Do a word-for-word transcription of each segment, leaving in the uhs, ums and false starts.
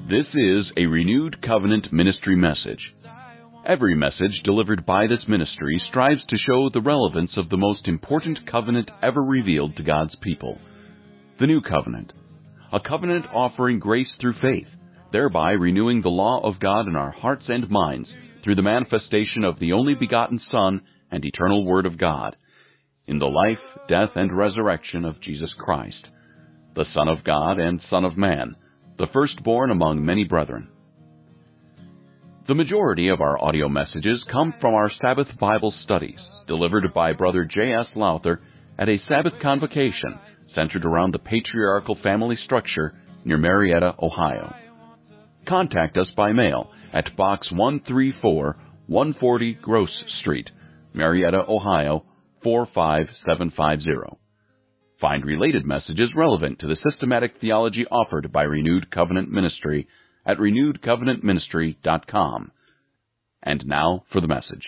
This is a Renewed Covenant Ministry message. Every message delivered by this ministry strives to show the relevance of the most important covenant ever revealed to God's people, the New Covenant, a covenant offering grace through faith, thereby renewing the law of God in our hearts and minds through the manifestation of the only begotten Son and eternal Word of God, in the life, death, and resurrection of Jesus Christ, the Son of God and Son of Man, the firstborn among many brethren. The majority of our audio messages come from our Sabbath Bible studies, delivered by Brother J S Lowther at a Sabbath convocation centered around the patriarchal family structure near Marietta, Ohio. Contact us by mail at Box one three four, one forty Gross Street, Marietta, Ohio, four five seven five zero. Find related messages relevant to the systematic theology offered by Renewed Covenant Ministry at renewed covenant ministry dot com. And now for the message.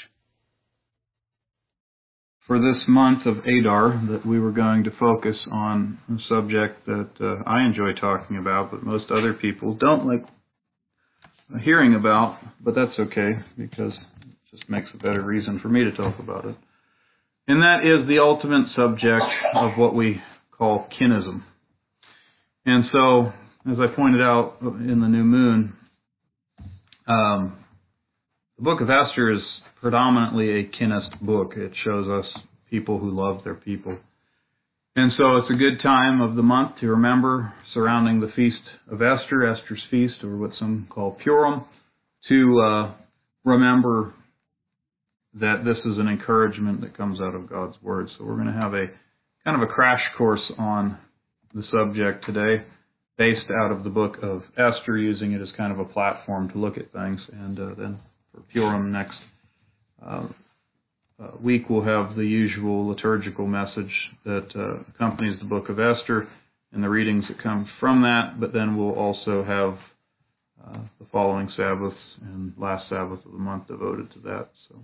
For this month of Adar, that we were going to focus on a subject that uh, I enjoy talking about, but most other people don't like hearing about, but that's okay, because it just makes a better reason for me to talk about it. And that is the ultimate subject of what we call kinism. And so, as I pointed out in the new moon, um, the book of Esther is predominantly a kinist book. It shows us people who love their people. And so it's a good time of the month to remember, surrounding the feast of Esther, Esther's feast, or what some call Purim, to uh, remember that this is an encouragement that comes out of God's Word. So we're going to have a kind of a crash course on the subject today, based out of the book of Esther, using it as kind of a platform to look at things. And uh, then for Purim next uh, uh, week, we'll have the usual liturgical message that uh, accompanies the book of Esther and the readings that come from that. But then we'll also have uh, the following Sabbath and last Sabbath of the month devoted to that. So.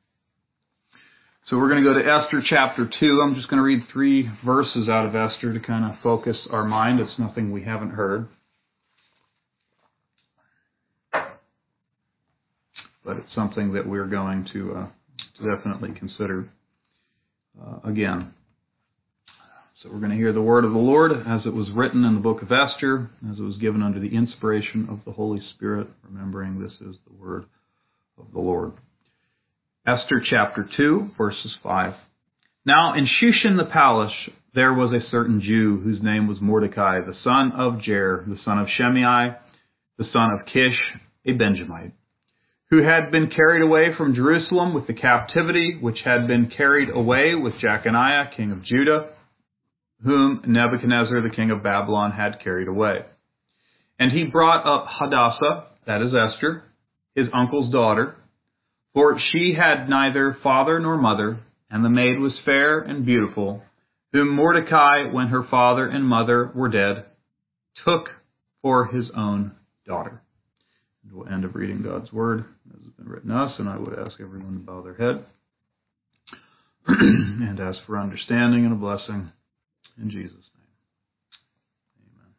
So we're going to go to Esther chapter two. I'm just going to read three verses out of Esther to kind of focus our mind. It's nothing we haven't heard, but it's something that we're going to, uh, to definitely consider uh, again. So we're going to hear the word of the Lord as it was written in the book of Esther, as it was given under the inspiration of the Holy Spirit, remembering this is the word of the Lord. Esther chapter two, verses five. Now in Shushan the palace there was a certain Jew whose name was Mordecai, the son of Jair, the son of Shimei, the son of Kish, a Benjamite, who had been carried away from Jerusalem with the captivity which had been carried away with Jeconiah, king of Judah, whom Nebuchadnezzar, the king of Babylon, had carried away. And he brought up Hadassah, that is Esther, his uncle's daughter, for she had neither father nor mother, and the maid was fair and beautiful, whom Mordecai, when her father and mother were dead, took for his own daughter. And we'll end up reading God's word as has been written to us, and I would ask everyone to bow their head and ask for understanding and a blessing in Jesus' name. Amen.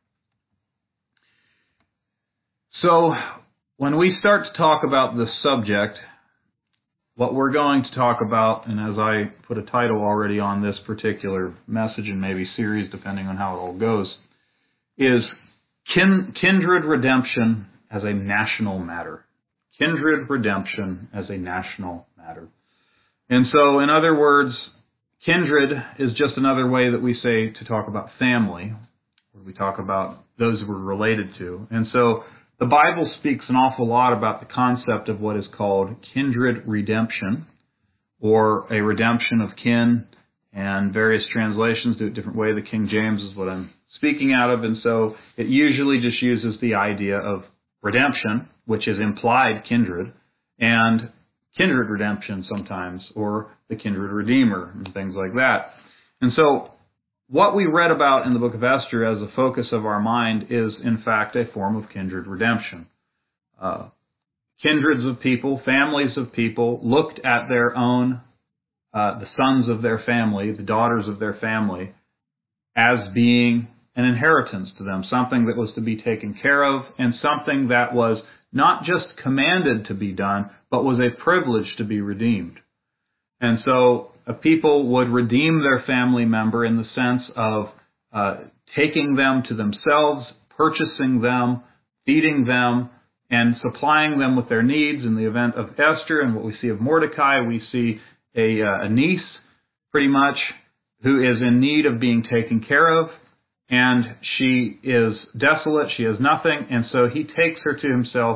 So, when we start to talk about this subject, what we're going to talk about, and as I put a title already on this particular message and maybe series, depending on how it all goes, is kin- kindred redemption as a national matter. Kindred redemption as a national matter. And so, in other words, kindred is just another way that we say to talk about family, where we talk about those we're related to. And so, the Bible speaks an awful lot about the concept of what is called kindred redemption, or a redemption of kin, and various translations do it a different way. The King James is what I'm speaking out of, and so it usually just uses the idea of redemption, which is implied kindred, and kindred redemption sometimes, or the kindred redeemer, and things like that. And so what we read about in the book of Esther as the focus of our mind is, in fact, a form of kindred redemption. Uh, kindreds of people, families of people, looked at their own, uh, the sons of their family, the daughters of their family, as being an inheritance to them, something that was to be taken care of, and something that was not just commanded to be done, but was a privilege to be redeemed. And so uh, people would redeem their family member in the sense of uh, taking them to themselves, purchasing them, feeding them, and supplying them with their needs. In the event of Esther and what we see of Mordecai, we see a, uh, a niece, pretty much, who is in need of being taken care of, and she is desolate, she has nothing, and so he takes her to himself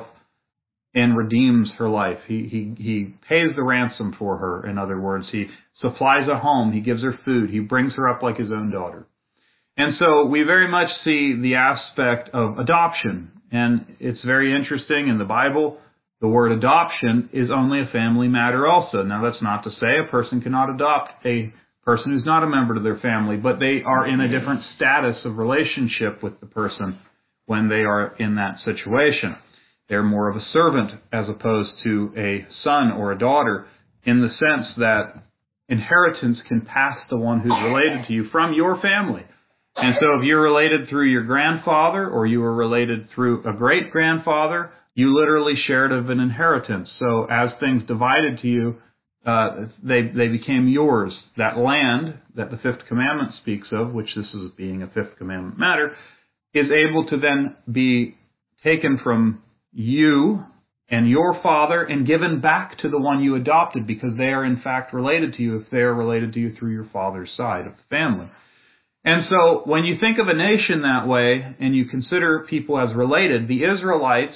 and redeems her life. He, he, he pays the ransom for her, in other words. He supplies a home, he gives her food, he brings her up like his own daughter. And so we very much see the aspect of adoption. And it's very interesting in the Bible, the word adoption is only a family matter also. Now that's not to say a person cannot adopt a person who's not a member of their family, but they are in a different status of relationship with the person when they are in that situation. They're more of a servant as opposed to a son or a daughter, in the sense that inheritance can pass to one who's related to you from your family. And so if you're related through your grandfather or you were related through a great-grandfather, you literally shared of an inheritance. So as things divided to you, uh, they, they became yours. That land that the Fifth Commandment speaks of, which this is being a Fifth Commandment matter, is able to then be taken from you and your father and given back to the one you adopted, because they are in fact related to you if they are related to you through your father's side of the family. And so when you think of a nation that way and you consider people as related, the Israelites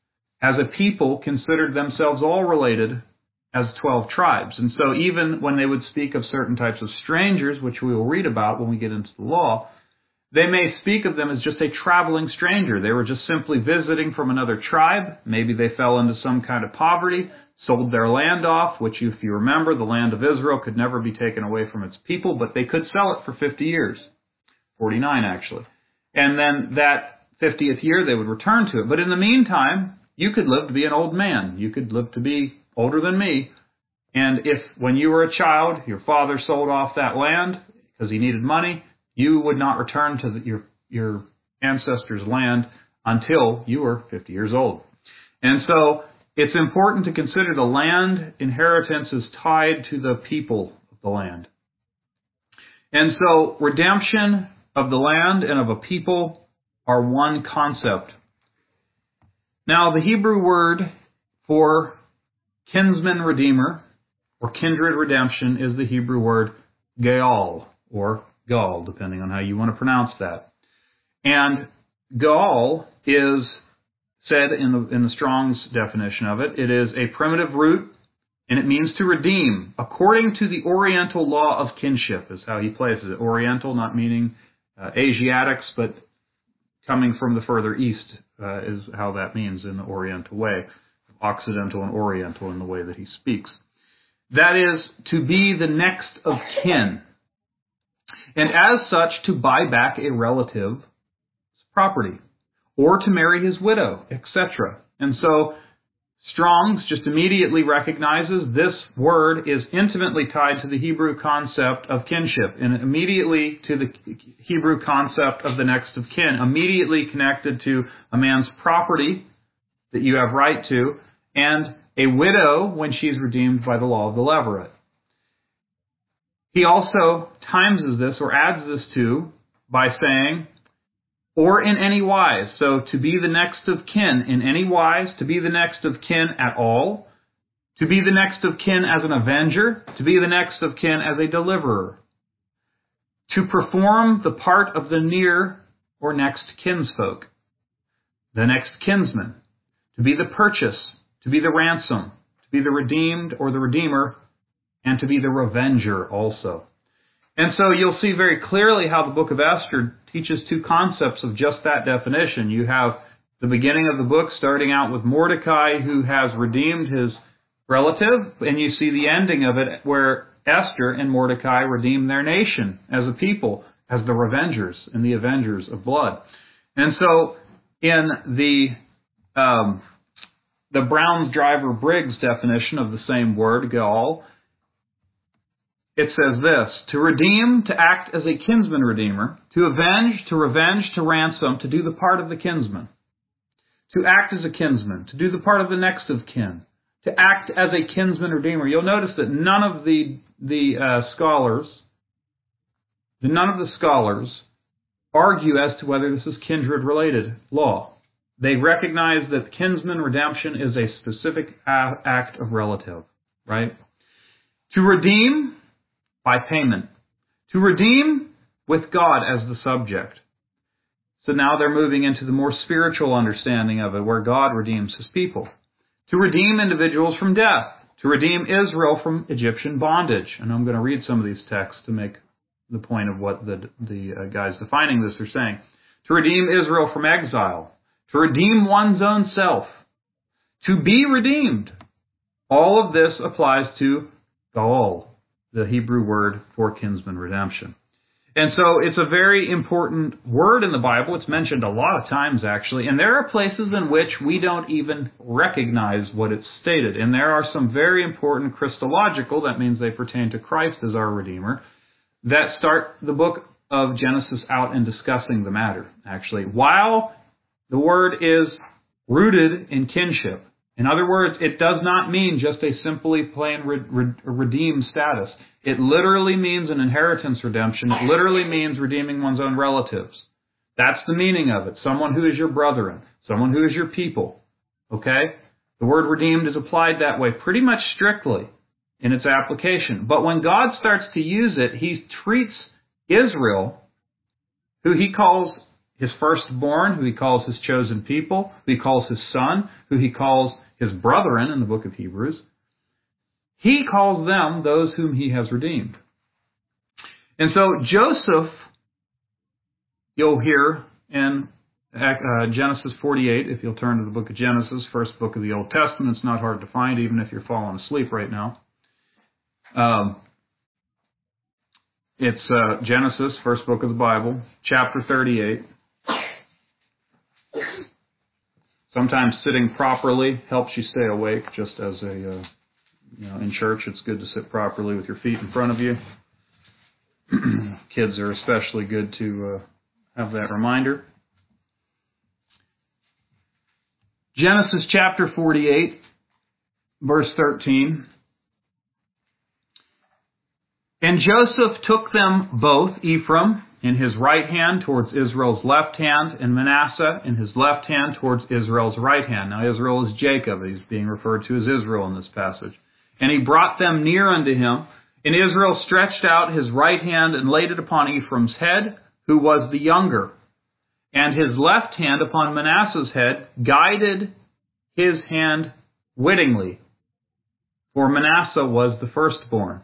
as a people considered themselves all related as twelve tribes. And so even when they would speak of certain types of strangers, which we will read about when we get into the law, they may speak of them as just a traveling stranger. They were just simply visiting from another tribe. Maybe they fell into some kind of poverty, sold their land off, which if you remember, the land of Israel could never be taken away from its people, but they could sell it for fifty years. forty-nine actually. And then that fiftieth year they would return to it. But in the meantime, you could live to be an old man. You could live to be older than me. And if when you were a child, your father sold off that land because he needed money, you would not return to the, your, your ancestors' land until you were fifty years old. And so it's important to consider the land inheritance is tied to the people of the land. And so redemption of the land and of a people are one concept. Now, the Hebrew word for kinsman redeemer or kindred redemption is the Hebrew word Gaal, or Gaal, depending on how you want to pronounce that. And Gaal is said in the, in the Strong's definition of it, it is a primitive root, and it means to redeem, according to the Oriental law of kinship, is how he places it. Oriental, not meaning uh, Asiatics, but coming from the further east uh, is how that means in the Oriental way. Occidental and Oriental in the way that he speaks. That is, to be the next of kin. And as such, to buy back a relative's property, or to marry his widow, et cetera. And so Strong's just immediately recognizes this word is intimately tied to the Hebrew concept of kinship, and immediately to the Hebrew concept of the next of kin, immediately connected to a man's property that you have right to, and a widow when she's redeemed by the law of the levirate. He also times this or adds this to by saying, or in any wise. So to be the next of kin in any wise, to be the next of kin at all, to be the next of kin as an avenger, to be the next of kin as a deliverer, to perform the part of the near or next kinsfolk, the next kinsman, to be the purchase, to be the ransom, to be the redeemed or the redeemer, and to be the revenger also. And so you'll see very clearly how the book of Esther teaches two concepts of just that definition. You have the beginning of the book starting out with Mordecai, who has redeemed his relative, and you see the ending of it where Esther and Mordecai redeem their nation as a people, as the revengers and the avengers of blood. And so in the um, the Browns Driver Briggs definition of the same word, Gaal, it says this: to redeem, to act as a kinsman redeemer, to avenge, to revenge, to ransom, to do the part of the kinsman, to act as a kinsman, to do the part of the next of kin, to act as a kinsman redeemer. You'll notice that none of the the uh, scholars, none of the scholars argue as to whether this is kindred related law. They recognize that kinsman redemption is a specific act of relative, right? To redeem by payment. To redeem with God as the subject. So now they're moving into the more spiritual understanding of it, where God redeems his people. To redeem individuals from death. To redeem Israel from Egyptian bondage. And I'm going to read some of these texts to make the point of what the, the uh, guys defining this are saying. To redeem Israel from exile. To redeem one's own self. To be redeemed. All of this applies to Gaal, the Hebrew word for kinsman redemption. And so it's a very important word in the Bible. It's mentioned a lot of times, actually. And there are places in which we don't even recognize what it's stated. And there are some very important Christological, that means they pertain to Christ as our Redeemer, that start the book of Genesis out in discussing the matter, actually. While the word is rooted in kinship. In other words, it does not mean just a simply plain re- re- redeemed status. It literally means an inheritance redemption. It literally means redeeming one's own relatives. That's the meaning of it. Someone who is your brethren. Someone who is your people. Okay? The word redeemed is applied that way pretty much strictly in its application. But when God starts to use it, he treats Israel, who he calls his firstborn, who he calls his chosen people, who he calls his son, who he calls his brethren in the book of Hebrews. He calls them those whom he has redeemed. And so Joseph, you'll hear in uh, Genesis forty-eight, if you'll turn to the book of Genesis, first book of the Old Testament. It's not hard to find, even if you're falling asleep right now. Um, it's uh, Genesis, first book of the Bible, chapter thirty-eight. Sometimes sitting properly helps you stay awake, just as a, uh, you know, in church it's good to sit properly with your feet in front of you. Kids are especially good to uh, have that reminder. Genesis chapter forty-eight, verse thirteen. And Joseph took them both, Ephraim in his right hand towards Israel's left hand, and Manasseh in his left hand towards Israel's right hand. Now Israel is Jacob. He's being referred to as Israel in this passage. And he brought them near unto him. And Israel stretched out his right hand and laid it upon Ephraim's head, who was the younger. And his left hand upon Manasseh's head, guided his hand wittingly. For Manasseh was the firstborn.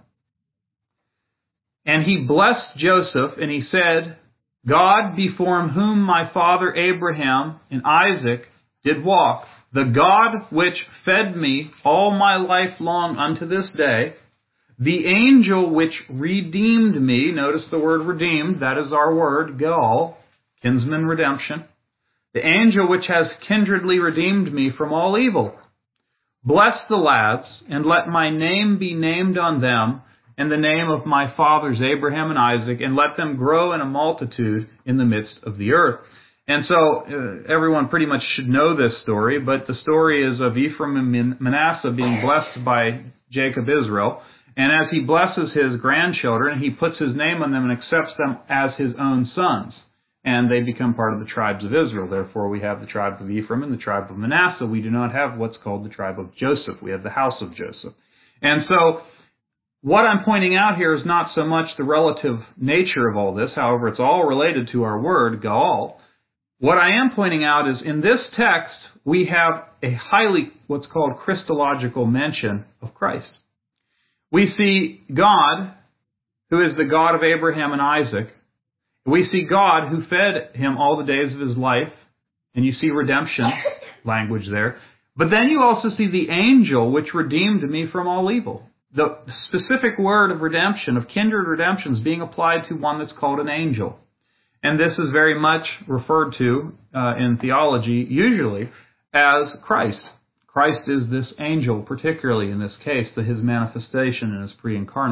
And he blessed Joseph, and he said, God, before whom my father Abraham and Isaac did walk, the God which fed me all my life long unto this day, the angel which redeemed me, notice the word redeemed, that is our word, Gaal, kinsman redemption, the angel which has kindredly redeemed me from all evil. Bless the lads, and let my name be named on them, and the name of my fathers Abraham and Isaac, and let them grow in a multitude in the midst of the earth. And so uh, everyone pretty much should know this story, but the story is of Ephraim and Manasseh being blessed by Jacob Israel. And as he blesses his grandchildren, he puts his name on them and accepts them as his own sons. And they become part of the tribes of Israel. Therefore, we have the tribe of Ephraim and the tribe of Manasseh. We do not have what's called the tribe of Joseph. We have the house of Joseph. And so what I'm pointing out here is not so much the relative nature of all this. However, it's all related to our word, Gaal. What I am pointing out is in this text, we have a highly, what's called Christological mention of Christ. We see God, who is the God of Abraham and Isaac. We see God who fed him all the days of his life. And you see redemption language there. But then you also see the angel which redeemed me from all evil. The specific word of redemption, of kindred redemption, is being applied to one that's called an angel. And this is very much referred to uh, in theology, usually, as Christ. Christ is this angel, particularly in this case, the, his manifestation in his pre-incarnate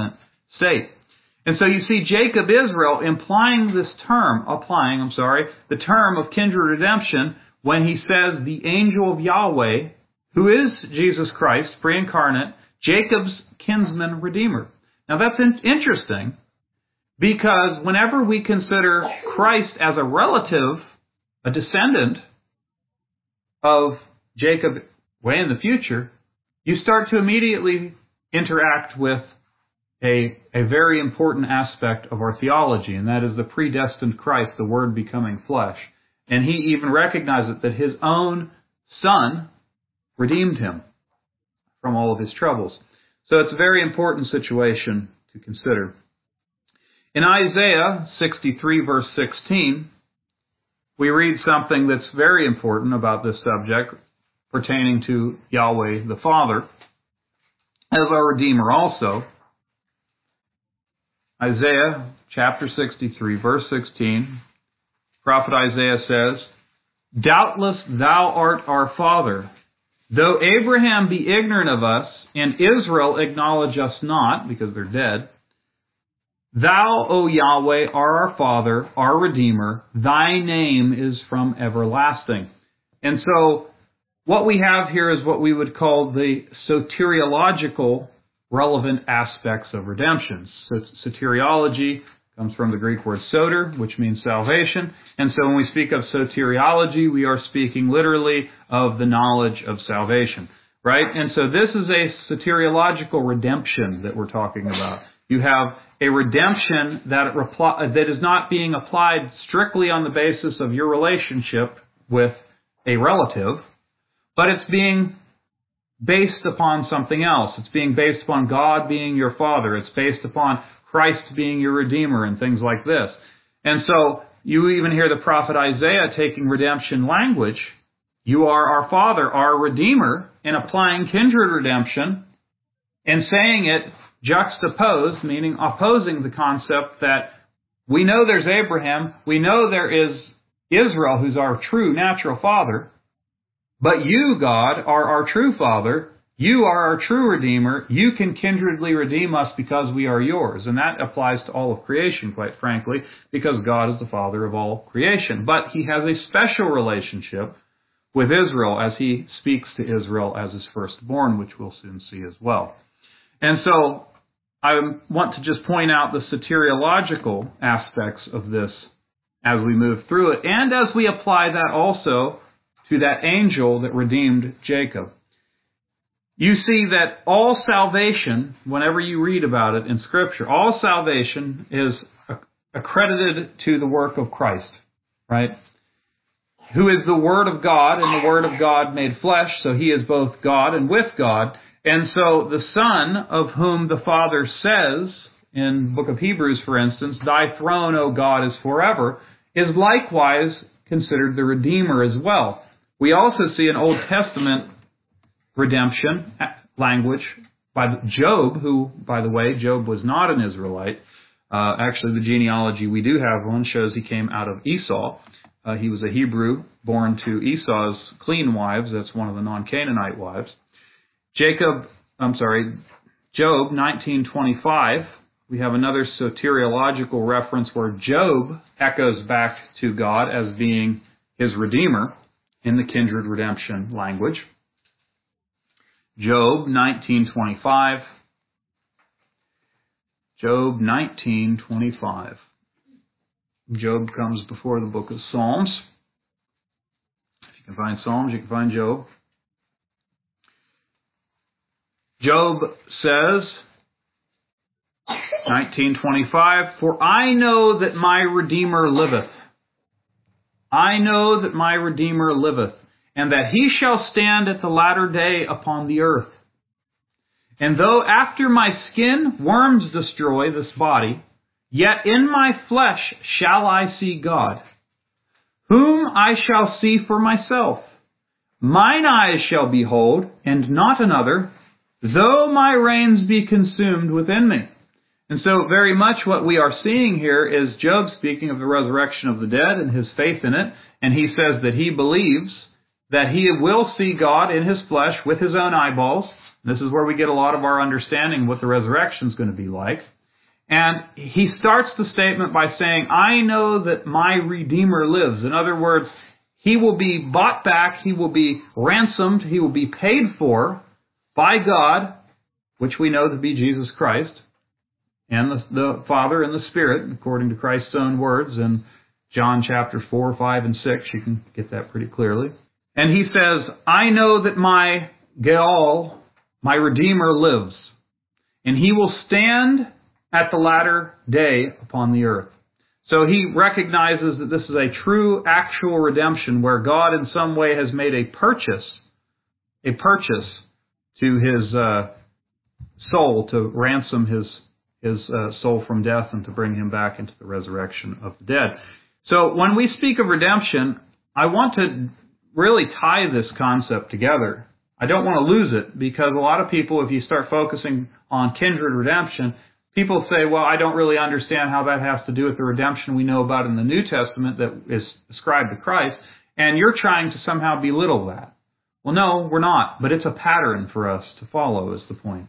state. And so you see Jacob Israel implying this term, applying, I'm sorry, the term of kindred redemption when he says the angel of Yahweh, who is Jesus Christ, pre-incarnate, Jacob's kinsman redeemer. Now that's in- interesting because whenever we consider Christ as a relative, a descendant of Jacob way in the future, you start to immediately interact with a, a very important aspect of our theology, and that is the predestined Christ, the Word becoming flesh. And he even recognizes that his own Son redeemed him from all of his troubles. So it's a very important situation to consider. In Isaiah sixty-three, verse sixteen, we read something that's very important about this subject pertaining to Yahweh the Father as our Redeemer also. Isaiah chapter sixty-three, verse sixteen, prophet Isaiah says, "Doubtless thou art our father, though Abraham be ignorant of us, and Israel acknowledge us not," because they're dead. "Thou, O Yahweh, are our Father, our Redeemer. Thy name is from everlasting." And so what we have here is what we would call the soteriological relevant aspects of redemption. So soteriology comes from the Greek word soter, which means salvation. And so when we speak of soteriology, we are speaking literally of the knowledge of salvation, right? And so this is a soteriological redemption that we're talking about. You have a redemption that reply, that is not being applied strictly on the basis of your relationship with a relative, but it's being based upon something else. It's being based upon God being your Father. It's based upon Christ being your Redeemer and things like this. And so you even hear the prophet Isaiah taking redemption language. You are our Father, our Redeemer, and applying kindred redemption and saying it juxtaposed, meaning opposing the concept that we know there's Abraham, we know there is Israel, who's our true natural father, but you, God, are our true Father. You are our true Redeemer. You can kindredly redeem us because we are yours. And that applies to all of creation, quite frankly, because God is the Father of all creation. But he has a special relationship with Israel as he speaks to Israel as his firstborn, which we'll soon see as well. And so I want to just point out the soteriological aspects of this as we move through it, and as we apply that also to that angel that redeemed Jacob. You see that all salvation, whenever you read about it in Scripture, all salvation is accredited to the work of Christ, right? Who is the Word of God, and the Word of God made flesh, so he is both God and with God. And so the Son, of whom the Father says, in the book of Hebrews, for instance, "Thy throne, O God, is forever," is likewise considered the Redeemer as well. We also see an Old Testament redemption language by Job, who, by the way, Job was not an Israelite. Uh, actually, the genealogy we do have one shows he came out of Esau. Uh, he was a Hebrew born to Esau's clean wives. That's one of the non-Canaanite wives. Jacob, I'm sorry, Job nineteen twenty-five. We have another soteriological reference where Job echoes back to God as being his Redeemer in the kindred redemption language. Job nineteen twenty-five. Job nineteen twenty-five. Job comes before the book of Psalms. If you can find Psalms, you can find Job. Job says, nineteen twenty-five, "For I know that my Redeemer liveth. I know that my Redeemer liveth, and that he shall stand at the latter day upon the earth. And though after my skin worms destroy this body, yet in my flesh shall I see God, whom I shall see for myself. Mine eyes shall behold, and not another, though my reins be consumed within me." And so very much what we are seeing here is Job speaking of the resurrection of the dead and his faith in it. And he says that he believes that he will see God in his flesh with his own eyeballs. This is where we get a lot of our understanding of what the resurrection is going to be like. And he starts the statement by saying, I know that my Redeemer lives. In other words, he will be bought back, he will be ransomed, he will be paid for by God, which we know to be Jesus Christ, and the, the Father and the Spirit, according to Christ's own words in John chapter four, five, and six. You can get that pretty clearly. And he says, I know that my Geal, my Redeemer, lives, and he will stand at the latter day upon the earth. So he recognizes that this is a true, actual redemption where God in some way has made a purchase, a purchase to his uh, soul, to ransom his his uh, soul from death and to bring him back into the resurrection of the dead. So when we speak of redemption, I want to really tie this concept together. I don't want to lose it, because a lot of people, if you start focusing on kindred redemption, people say, well, I don't really understand how that has to do with the redemption we know about in the New Testament that is ascribed to Christ, and you're trying to somehow belittle that. Well, no, we're not, but it's a pattern for us to follow, is the point.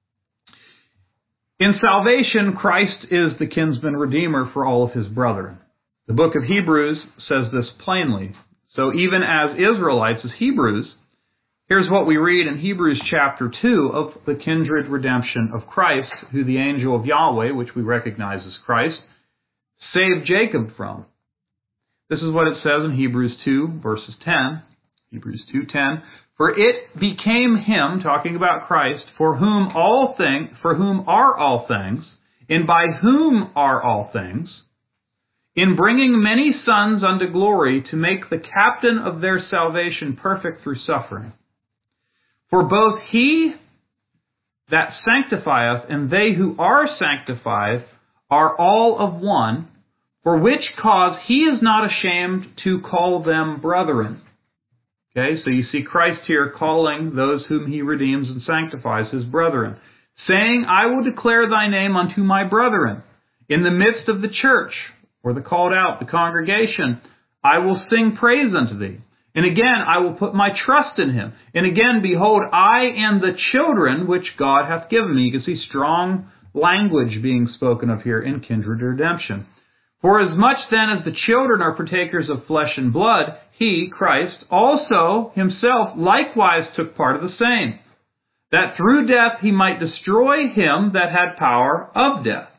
In salvation, Christ is the kinsman redeemer for all of his brethren. The book of Hebrews says this plainly. So even as Israelites, as Hebrews, here's what we read in Hebrews chapter two of the kindred redemption of Christ, who the angel of Yahweh, which we recognize as Christ, saved Jacob from. This is what it says in Hebrews two, verses ten. Hebrews two ten. For it became him, talking about Christ, for whom all things, for whom are all things, and by whom are all things, in bringing many sons unto glory, to make the captain of their salvation perfect through suffering. For both he that sanctifieth and they who are sanctified are all of one, for which cause he is not ashamed to call them brethren. Okay, so you see Christ here calling those whom he redeems and sanctifies his brethren, saying, I will declare thy name unto my brethren. In the midst of the church, or the called out, the congregation, I will sing praise unto thee. And again, I will put my trust in him. And again, behold, I and the children which God hath given me. You can see strong language being spoken of here in kindred redemption. For as much then as the children are partakers of flesh and blood, he, Christ, also himself likewise took part of the same, that through death he might destroy him that had power of death.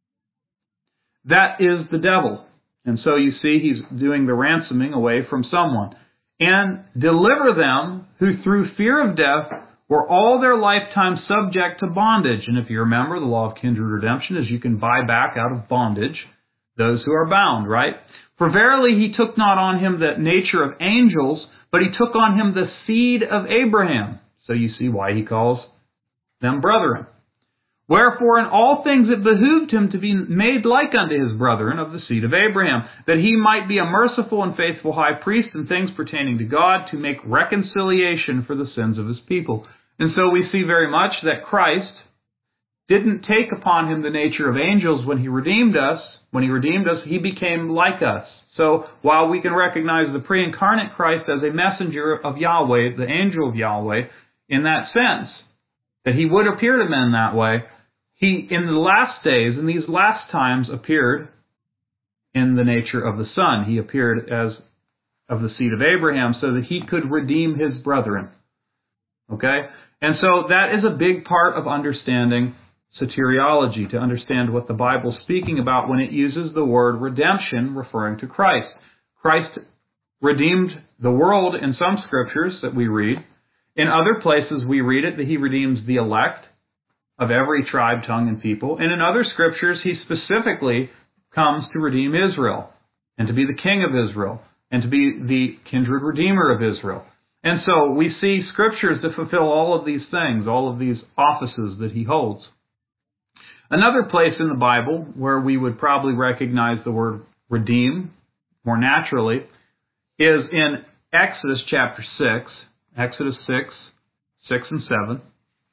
That is the devil. And so you see he's doing the ransoming away from someone. And deliver them who through fear of death were all their lifetime subject to bondage. And if you remember, the law of kindred redemption is you can buy back out of bondage those who are bound, right? For verily he took not on him the nature of angels, but he took on him the seed of Abraham. So you see why he calls them brethren. Wherefore in all things it behooved him to be made like unto his brethren of the seed of Abraham, that he might be a merciful and faithful high priest in things pertaining to God, to make reconciliation for the sins of his people. And so we see very much that Christ didn't take upon him the nature of angels when he redeemed us. When he redeemed us, he became like us. So while we can recognize the pre-incarnate Christ as a messenger of Yahweh, the angel of Yahweh, in that sense, that he would appear to men that way, he, in the last days, in these last times, appeared in the nature of the Son. He appeared as of the seed of Abraham so that he could redeem his brethren. Okay? And so that is a big part of understanding soteriology, to understand what the Bible's speaking about when it uses the word redemption referring to Christ. Christ redeemed the world in some scriptures that we read. In other places we read it that he redeems the elect of every tribe, tongue, and people. And in other scriptures he specifically comes to redeem Israel and to be the king of Israel and to be the kindred redeemer of Israel. And so we see scriptures that fulfill all of these things, all of these offices that he holds. Another place in the Bible where we would probably recognize the word redeem more naturally is in Exodus chapter six. Exodus six, six and seven.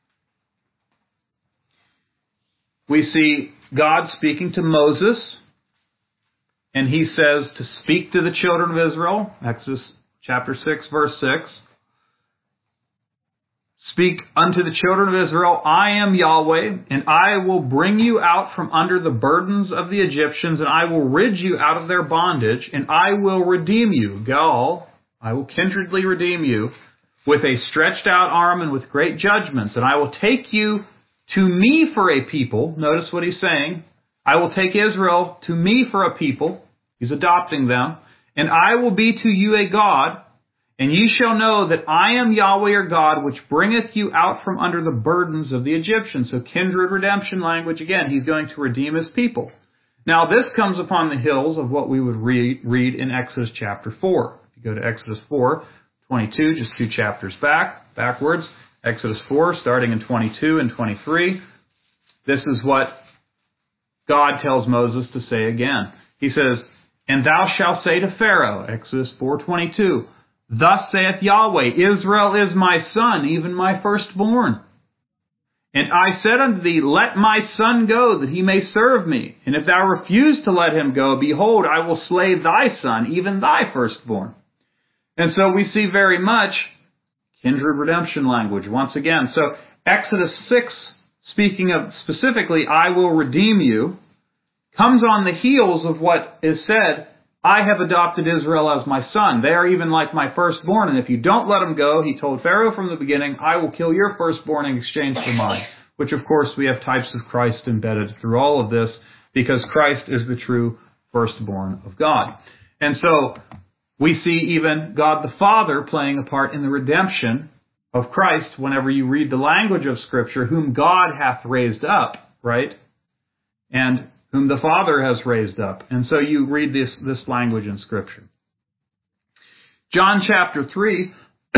We see God speaking to Moses, and he says to speak to the children of Israel. Exodus chapter six, verse six. Speak unto the children of Israel, I am Yahweh, and I will bring you out from under the burdens of the Egyptians, and I will rid you out of their bondage, and I will redeem you. Gal, I will kindredly redeem you with a stretched out arm and with great judgments, and I will take you to me for a people. Notice what he's saying. I will take Israel to me for a people. He's adopting them. And I will be to you a God, and ye shall know that I am Yahweh your God, which bringeth you out from under the burdens of the Egyptians. So kindred redemption language again. He's going to redeem his people. Now this comes upon the heels of what we would read, read in Exodus chapter four. If you go to Exodus four, twenty-two, just two chapters back, backwards. Exodus four, starting in twenty-two and twenty-three. This is what God tells Moses to say again. He says, and thou shalt say to Pharaoh, Exodus four twenty-two, thus saith Yahweh, Israel is my son, even my firstborn. And I said unto thee, let my son go, that he may serve me. And if thou refuse to let him go, behold, I will slay thy son, even thy firstborn. And so we see very much kindred redemption language once again. So Exodus six, speaking of specifically, I will redeem you, comes on the heels of what is said, I have adopted Israel as my son. They are even like my firstborn, and if you don't let them go, he told Pharaoh from the beginning, I will kill your firstborn in exchange for mine. Which, of course, we have types of Christ embedded through all of this, because Christ is the true firstborn of God. And so, we see even God the Father playing a part in the redemption of Christ whenever you read the language of Scripture, whom God hath raised up, right? And whom the Father has raised up. And so you read this, this language in Scripture. John chapter three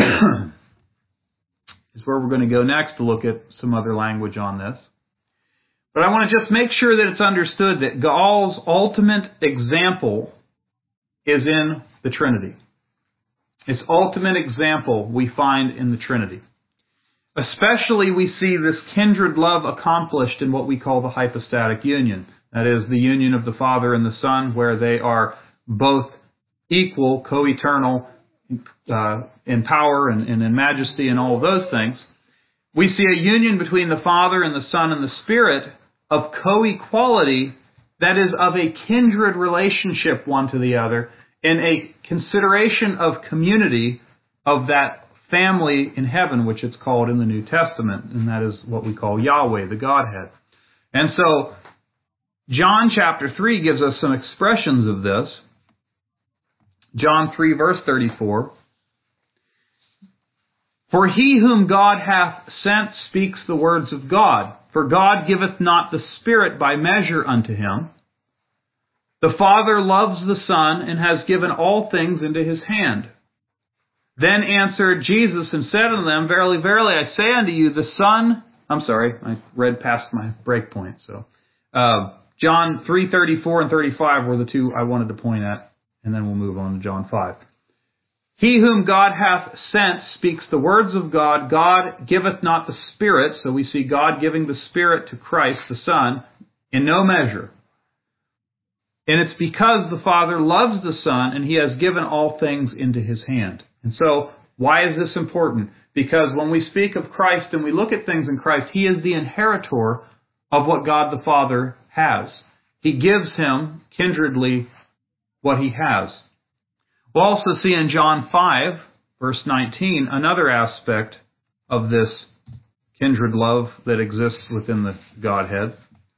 is where we're going to go next to look at some other language on this. But I want to just make sure that it's understood that Gaul's ultimate example is in the Trinity. Its ultimate example we find in the Trinity. Especially we see this kindred love accomplished in what we call the hypostatic union. That is, the union of the Father and the Son, where they are both equal, co-eternal uh, in power and, and in majesty and all of those things. We see a union between the Father and the Son and the Spirit of co-equality that is of a kindred relationship one to the other, and a consideration of community of that family in heaven, which it's called in the New Testament, and that is what we call Yahweh, the Godhead. And so, John chapter three gives us some expressions of this. John three verse thirty-four. For he whom God hath sent speaks the words of God. For God giveth not the Spirit by measure unto him. The Father loves the Son and has given all things into his hand. Then answered Jesus and said unto them, Verily, verily, I say unto you, the Son... I'm sorry, I read past my break point. So, uh, John three thirty-four and thirty-five were the two I wanted to point at, and then we'll move on to John five. He whom God hath sent speaks the words of God. God giveth not the Spirit, so we see God giving the Spirit to Christ, the Son, in no measure. And it's because the Father loves the Son, and He has given all things into His hand. And so, why is this important? Because when we speak of Christ and we look at things in Christ, He is the inheritor of what God the Father has. He gives Him, kindredly, what He has. We'll also see in John five, verse nineteen, another aspect of this kindred love that exists within the Godhead.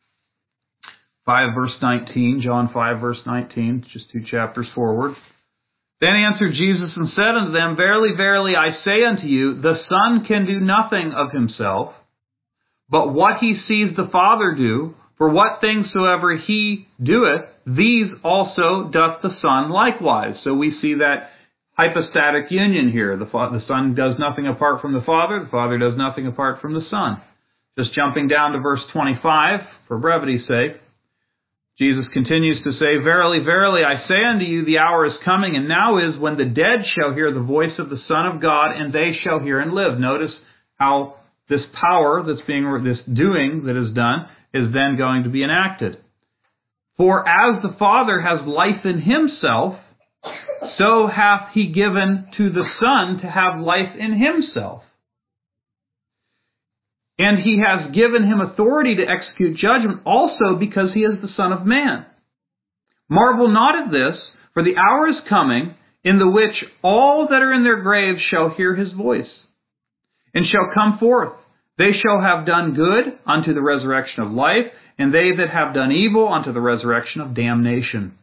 five, verse nineteen, John five, verse nineteen, just two chapters forward. Then answered Jesus and said unto them, Verily, verily, I say unto you, the Son can do nothing of himself, but what he sees the Father do, for what things soever he doeth, these also doth the Son likewise. So we see that hypostatic union here. The, fa- the Son does nothing apart from the Father, the Father does nothing apart from the Son. Just jumping down to verse twenty-five, for brevity's sake, Jesus continues to say, Verily, verily, I say unto you, the hour is coming, and now is, when the dead shall hear the voice of the Son of God, and they shall hear and live. Notice how this power that's being, this doing that is done, is then going to be enacted. For as the Father has life in himself, so hath he given to the Son to have life in himself. And he has given him authority to execute judgment also because he is the Son of Man. Marvel not at this, for the hour is coming in the which all that are in their graves shall hear his voice, and shall come forth. They shall have done good unto the resurrection of life, and they that have done evil unto the resurrection of damnation.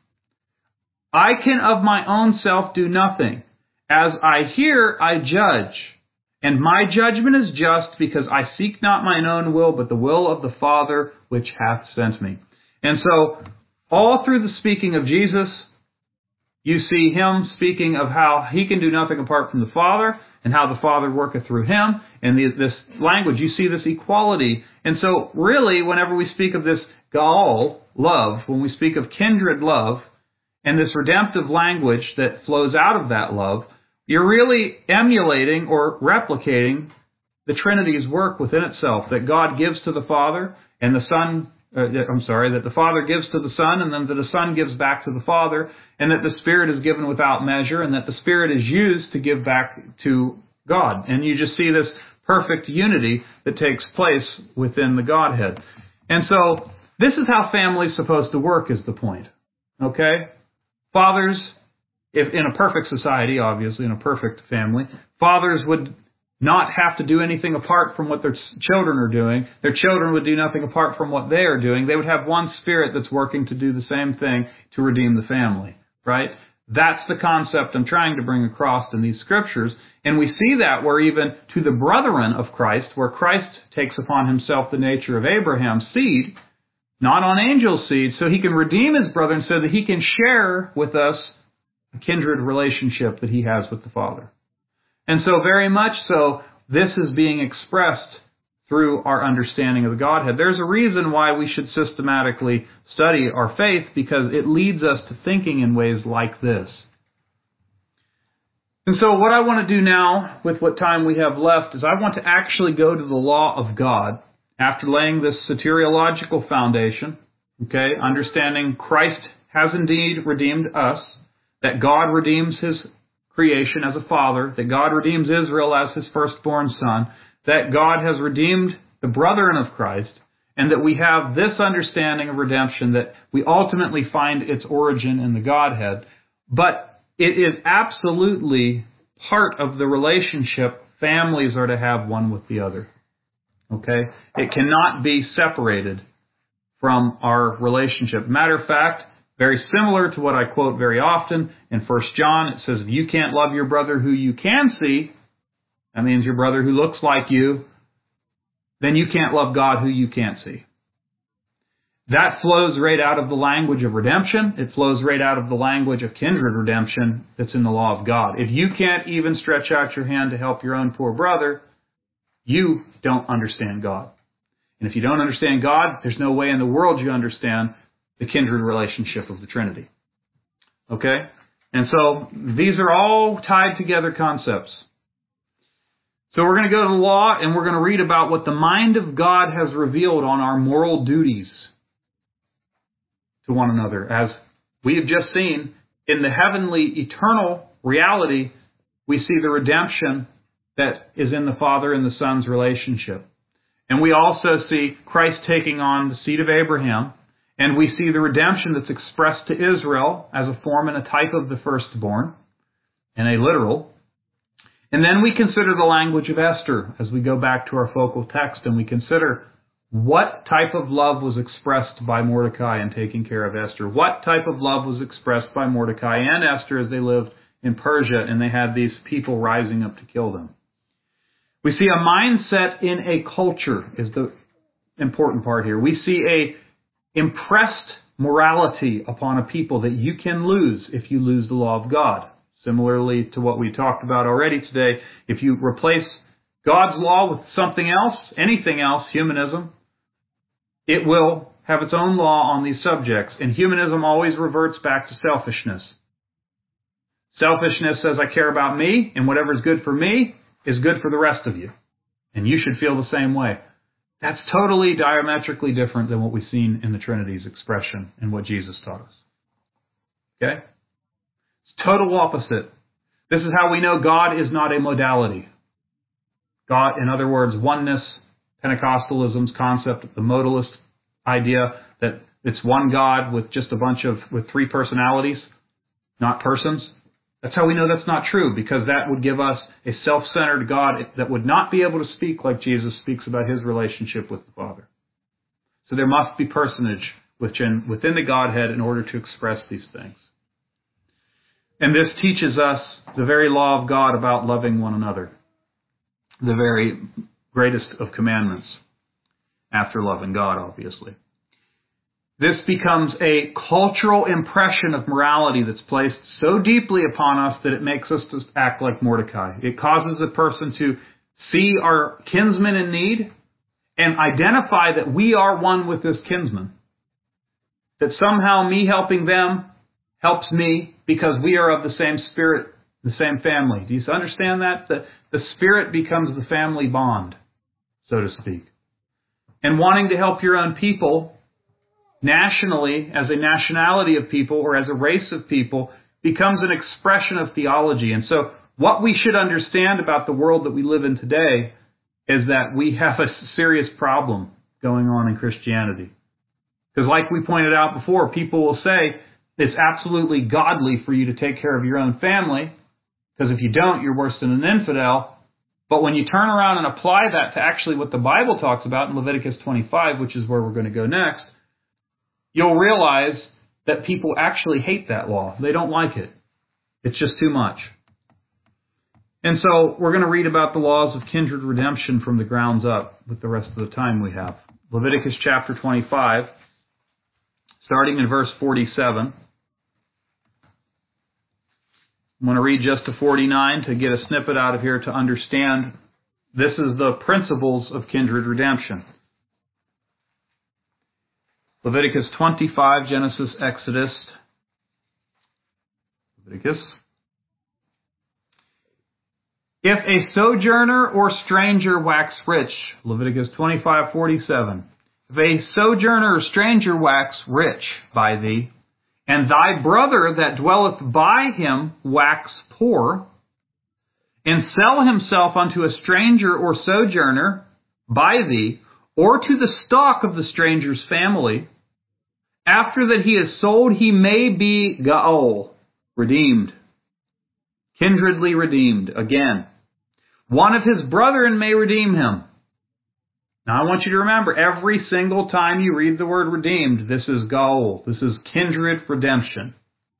I can of my own self do nothing. As I hear, I judge. And my judgment is just, because I seek not mine own will, but the will of the Father which hath sent me. And so, all through the speaking of Jesus, you see him speaking of how he can do nothing apart from the Father, and how the Father worketh through him. And the, this language, you see this equality. And so, really, whenever we speak of this Gaal, love, when we speak of kindred love, and this redemptive language that flows out of that love, you're really emulating or replicating the Trinity's work within itself, that God gives to the Father, and the Son, uh, I'm sorry, that the Father gives to the Son, and then that the Son gives back to the Father, and that the Spirit is given without measure, and that the Spirit is used to give back to God. And you just see this perfect unity that takes place within the Godhead. And so, this is how family's supposed to work, is the point. Okay? Fathers, if in a perfect society, obviously, in a perfect family, fathers would not have to do anything apart from what their children are doing. Their children would do nothing apart from what they are doing. They would have one Spirit that's working to do the same thing to redeem the family, right? That's the concept I'm trying to bring across in these scriptures. And we see that where even to the brethren of Christ, where Christ takes upon himself the nature of Abraham's seed, not on angel seed, so he can redeem his brethren so that he can share with us a kindred relationship that he has with the Father. And so very much so, this is being expressed through our understanding of the Godhead. There's a reason why we should systematically study our faith, because it leads us to thinking in ways like this. And so what I want to do now, with what time we have left, is I want to actually go to the law of God, after laying this soteriological foundation, okay, understanding Christ has indeed redeemed us, that God redeems his creation as a father, that God redeems Israel as his firstborn son, that God has redeemed the brethren of Christ, and that we have this understanding of redemption, that we ultimately find its origin in the Godhead. But it is absolutely part of the relationship families are to have one with the other. Okay? It cannot be separated from our relationship. Matter of fact, very similar to what I quote very often in First John, it says, if you can't love your brother who you can see, that means your brother who looks like you, then you can't love God who you can't see. That flows right out of the language of redemption. It flows right out of the language of kindred redemption that's in the law of God. If you can't even stretch out your hand to help your own poor brother, you don't understand God. And if you don't understand God, there's no way in the world you understand the kindred relationship of the Trinity. Okay? And so these are all tied together concepts. So we're going to go to the law, and we're going to read about what the mind of God has revealed on our moral duties to one another. As we have just seen, in the heavenly, eternal reality, we see the redemption that is in the Father and the Son's relationship. And we also see Christ taking on the seed of Abraham. And we see the redemption that's expressed to Israel as a form and a type of the firstborn, and a literal. And then we consider the language of Esther as we go back to our focal text, and we consider what type of love was expressed by Mordecai in taking care of Esther. What type of love was expressed by Mordecai and Esther as they lived in Persia and they had these people rising up to kill them. We see a mindset in a culture is the important part here. We see a impressed morality upon a people that you can lose if you lose the law of God. Similarly to what we talked about already today, if you replace God's law with something else, anything else, humanism, it will have its own law on these subjects. And humanism always reverts back to selfishness. Selfishness says, I care about me, and whatever is good for me is good for the rest of you. And you should feel the same way. That's totally diametrically different than what we've seen in the Trinity's expression and what Jesus taught us. Okay? It's total opposite. This is how we know God is not a modality. God, in other words, oneness Pentecostalism's concept of the modalist idea that it's one God with just a bunch of, with three personalities, not persons. That's how we know that's not true, because that would give us a self-centered God that would not be able to speak like Jesus speaks about his relationship with the Father. So there must be personage within, within the Godhead in order to express these things. And this teaches us the very law of God about loving one another, the very greatest of commandments, after loving God, obviously. This becomes a cultural impression of morality that's placed so deeply upon us that it makes us to act like Mordecai. It causes a person to see our kinsman in need and identify that we are one with this kinsman. That somehow me helping them helps me because we are of the same spirit, the same family. Do you understand that? The, the spirit becomes the family bond, so to speak. And wanting to help your own people nationally, as a nationality of people or as a race of people, becomes an expression of theology. And so what we should understand about the world that we live in today is that we have a serious problem going on in Christianity. Because like we pointed out before, people will say it's absolutely godly for you to take care of your own family, because if you don't, you're worse than an infidel. But when you turn around and apply that to actually what the Bible talks about in Leviticus twenty-five, which is where we're going to go next, you'll realize that people actually hate that law. They don't like it. It's just too much. And so we're going to read about the laws of kindred redemption from the grounds up with the rest of the time we have. Leviticus chapter twenty-five, starting in verse forty-seven. I'm going to read just to forty-nine to get a snippet out of here to understand this is the principles of kindred redemption. Leviticus twenty-five, Genesis, Exodus. Leviticus. If a sojourner or stranger wax rich, Leviticus twenty-five, forty-seven. If a sojourner or stranger wax rich by thee, and thy brother that dwelleth by him wax poor, and sell himself unto a stranger or sojourner by thee, or to the stock of the stranger's family, after that he is sold, he may be gaol, redeemed, kindredly redeemed, again. One of his brethren may redeem him. Now I want you to remember, every single time you read the word redeemed, this is gaol, this is kindred redemption.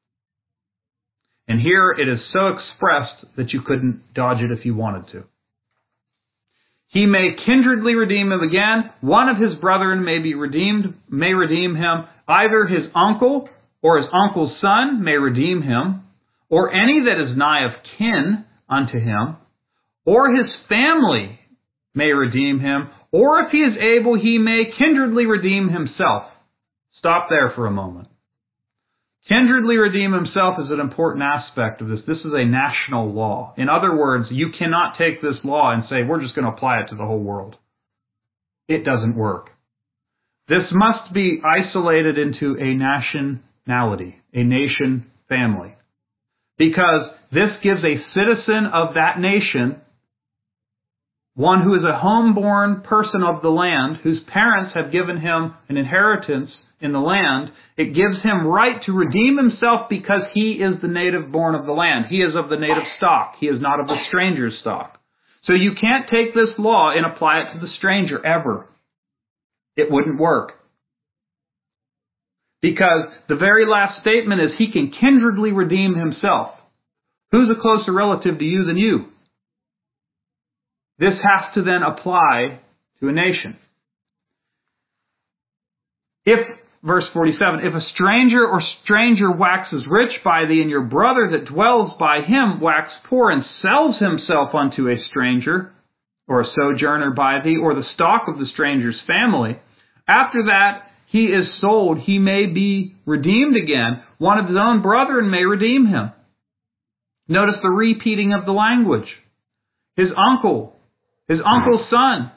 And here it is so expressed that you couldn't dodge it if you wanted to. He may kindredly redeem him again. One of his brethren may be redeemed, may redeem him. Either his uncle or his uncle's son may redeem him, or any that is nigh of kin unto him, or his family may redeem him, or if he is able, he may kindredly redeem himself. Stop there for a moment. Kindredly redeem himself is an important aspect of this. This is a national law. In other words, you cannot take this law and say, we're just going to apply it to the whole world. It doesn't work. This must be isolated into a nationality, a nation family. Because this gives a citizen of that nation, one who is a homeborn person of the land, whose parents have given him an inheritance in the land, it gives him right to redeem himself because he is the native born of the land. He is of the native stock. He is not of the stranger's stock. So you can't take this law and apply it to the stranger ever. It wouldn't work. Because the very last statement is he can kindredly redeem himself. Who's a closer relative to you than you? This has to then apply to a nation. If, verse forty-seven, if a stranger or stranger waxes rich by thee, and your brother that dwells by him wax poor, and sells himself unto a stranger, or a sojourner by thee, or the stock of the stranger's family, after that he is sold, he may be redeemed again. One of his own brethren may redeem him. Notice the repeating of the language. His uncle, his uncle's son.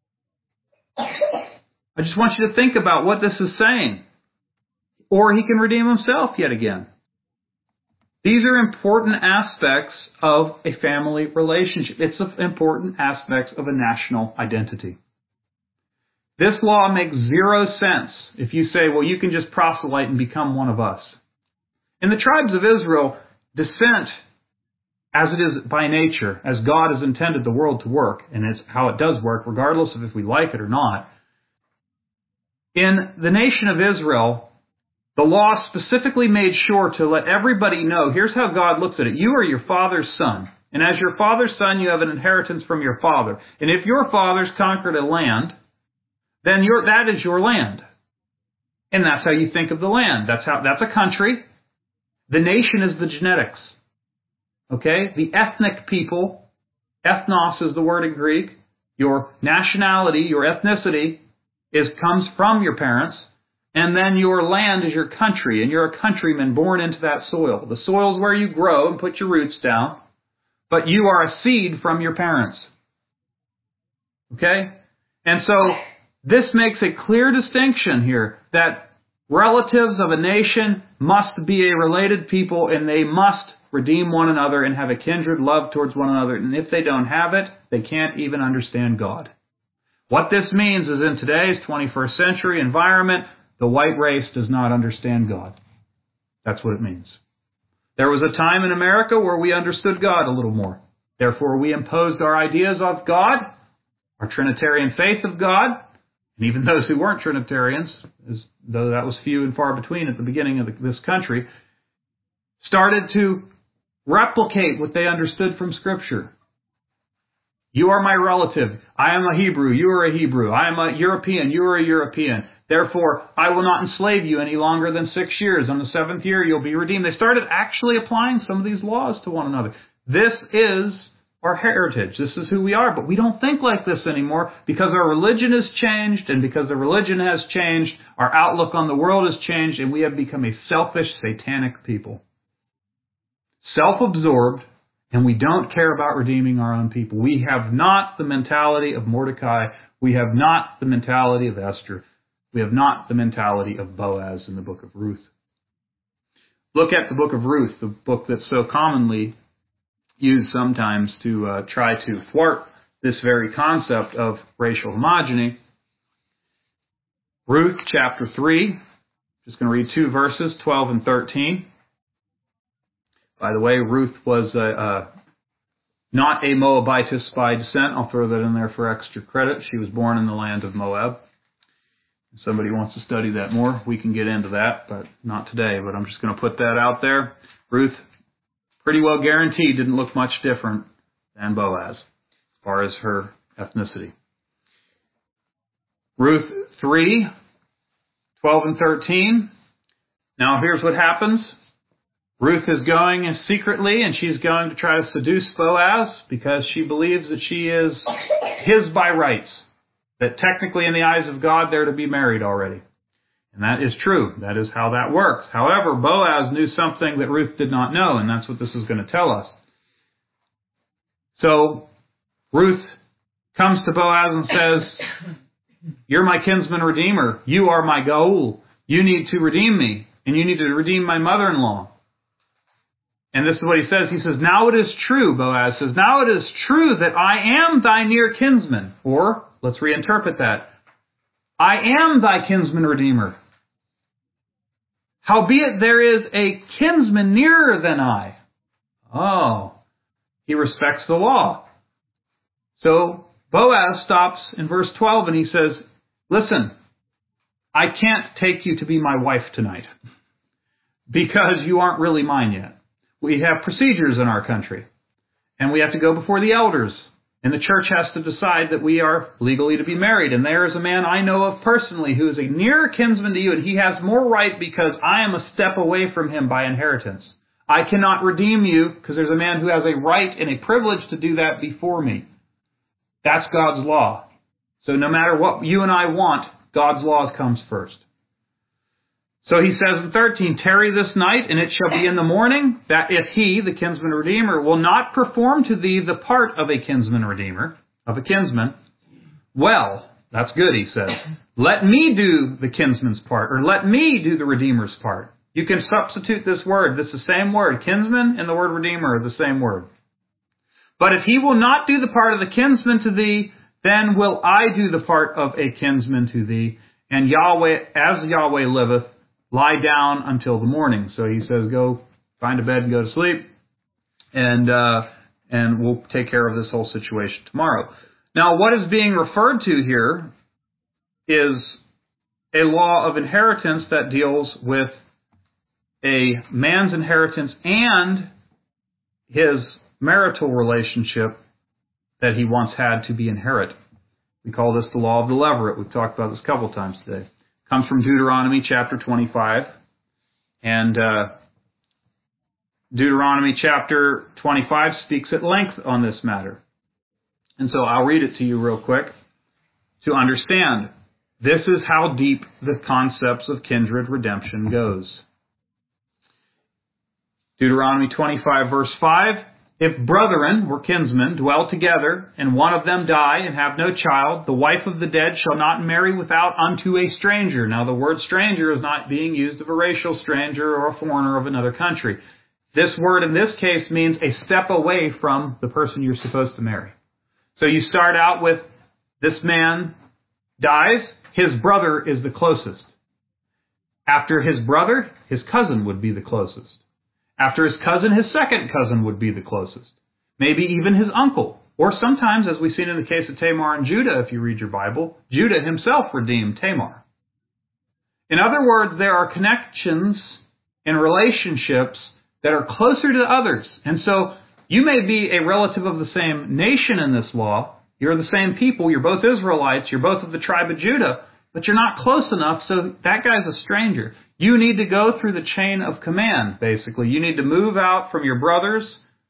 I just want you to think about what this is saying. Or he can redeem himself yet again. These are important aspects of a family relationship. It's important aspects of a national identity. This law makes zero sense if you say, well, you can just proselyte and become one of us. In the tribes of Israel, descent, as it is by nature, as God has intended the world to work, and it's how it does work, regardless of if we like it or not, in the nation of Israel, the law specifically made sure to let everybody know, here's how God looks at it. You are your father's son. And as your father's son, you have an inheritance from your father. And if your father's conquered a land, then your, that is your land. And that's how you think of the land. That's how, that's a country. The nation is the genetics. Okay? The ethnic people, ethnos is the word in Greek. Your nationality, your ethnicity, is comes from your parents. And then your land is your country, and you're a countryman born into that soil. The soil is where you grow and put your roots down. But you are a seed from your parents. Okay? And so this makes a clear distinction here that relatives of a nation must be a related people, and they must redeem one another and have a kindred love towards one another. And if they don't have it, they can't even understand God. What this means is in today's twenty-first century environment, the white race does not understand God. That's what it means. There was a time in America where we understood God a little more. Therefore, we imposed our ideas of God, our Trinitarian faith of God, and even those who weren't Trinitarians, as though that was few and far between at the beginning of the, this country, started to replicate what they understood from Scripture. You are my relative. I am a Hebrew. You are a Hebrew. I am a European. You are a European. Therefore, I will not enslave you any longer than six years. On the seventh year, you'll be redeemed. They started actually applying some of these laws to one another. This is our heritage. This is who we are. But we don't think like this anymore because our religion has changed, and because the religion has changed, our outlook on the world has changed, and we have become a selfish, satanic people. Self-absorbed, and we don't care about redeeming our own people. We have not the mentality of Mordecai. We have not the mentality of Esther. We have not the mentality of Boaz in the book of Ruth. Look at the book of Ruth, the book that's so commonly used sometimes to uh, try to thwart this very concept of racial homogeny. Ruth chapter three, just going to read two verses, twelve and thirteen. By the way, Ruth was uh, uh, not a Moabitess by descent. I'll throw that in there for extra credit. She was born in the land of Moab. If somebody wants to study that more, we can get into that, but not today. But I'm just going to put that out there. Ruth, pretty well guaranteed, didn't look much different than Boaz as far as her ethnicity. Ruth three, twelve and thirteen. Now here's what happens. Ruth is going secretly, and she's going to try to seduce Boaz because she believes that she is his by rights. That technically in the eyes of God they're to be married already. And that is true. That is how that works. However, Boaz knew something that Ruth did not know, and that's what this is going to tell us. So Ruth comes to Boaz and says, you're my kinsman redeemer. You are my Gaul. You need to redeem me, and you need to redeem my mother-in-law. And this is what he says. He says, now it is true, Boaz says, now it is true that I am thy near kinsman. Or, let's reinterpret that. I am thy kinsman redeemer. Howbeit there is a kinsman nearer than I. Oh, he respects the law. So Boaz stops in verse twelve and he says, listen, I can't take you to be my wife tonight because you aren't really mine yet. We have procedures in our country, and we have to go before the elders, and the church has to decide that we are legally to be married. And there is a man I know of personally who is a nearer kinsman to you, and he has more right because I am a step away from him by inheritance. I cannot redeem you because there's a man who has a right and a privilege to do that before me. That's God's law. So no matter what you and I want, God's law comes first. So he says in thirteen, tarry this night, and it shall be in the morning, that if he, the kinsman redeemer, will not perform to thee the part of a kinsman redeemer, of a kinsman, well, that's good, he says. Let me do the kinsman's part, or let me do the redeemer's part. You can substitute this word. This is the same word. Kinsman and the word redeemer are the same word. But if he will not do the part of the kinsman to thee, then will I do the part of a kinsman to thee, and Yahweh, as Yahweh liveth, lie down until the morning. So he says, go find a bed and go to sleep, and uh, and we'll take care of this whole situation tomorrow. Now, what is being referred to here is a law of inheritance that deals with a man's inheritance and his marital relationship that he once had to be inherit. We call this the law of the leveret. We've talked about this a couple of times today. It comes from Deuteronomy chapter twenty-five. And uh, Deuteronomy chapter twenty-five speaks at length on this matter. And so I'll read it to you real quick to understand. This is how deep the concepts of kindred redemption goes. Deuteronomy twenty-five, verse five, if brethren, or kinsmen, dwell together, and one of them die and have no child, the wife of the dead shall not marry without unto a stranger. Now the word stranger is not being used of a racial stranger or a foreigner of another country. This word in this case means a step away from the person you're supposed to marry. So you start out with this man dies, his brother is the closest. After his brother, his cousin would be the closest. After his cousin, his second cousin would be the closest. Maybe even his uncle. Or sometimes, as we've seen in the case of Tamar and Judah, if you read your Bible, Judah himself redeemed Tamar. In other words, there are connections and relationships that are closer to others. And so you may be a relative of the same nation in this law. You're the same people. You're both Israelites. You're both of the tribe of Judah. But you're not close enough, so that guy's a stranger. You need to go through the chain of command, basically. You need to move out from your brother's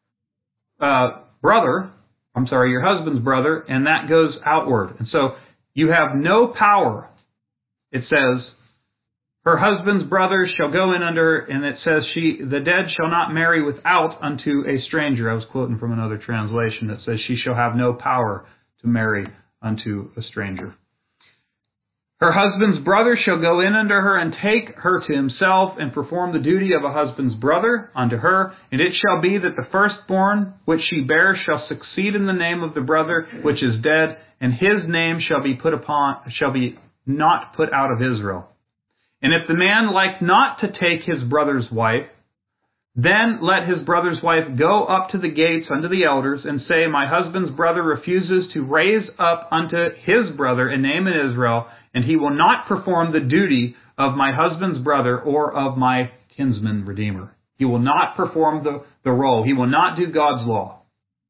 uh, brother, I'm sorry, your husband's brother, and that goes outward. And so you have no power. It says, her husband's brother shall go in under her, and it says, she, the dead shall not marry without unto a stranger. I was quoting from another translation that says, she shall have no power to marry unto a stranger. Her husband's brother shall go in unto her and take her to himself and perform the duty of a husband's brother unto her. And it shall be that the firstborn which she bears shall succeed in the name of the brother which is dead, and his name shall be put upon, shall be not put out of Israel. And if the man like not to take his brother's wife, then let his brother's wife go up to the gates unto the elders and say, my husband's brother refuses to raise up unto his brother a name in Israel, and he will not perform the duty of my husband's brother or of my kinsman redeemer. He will not perform the, the role. He will not do God's law.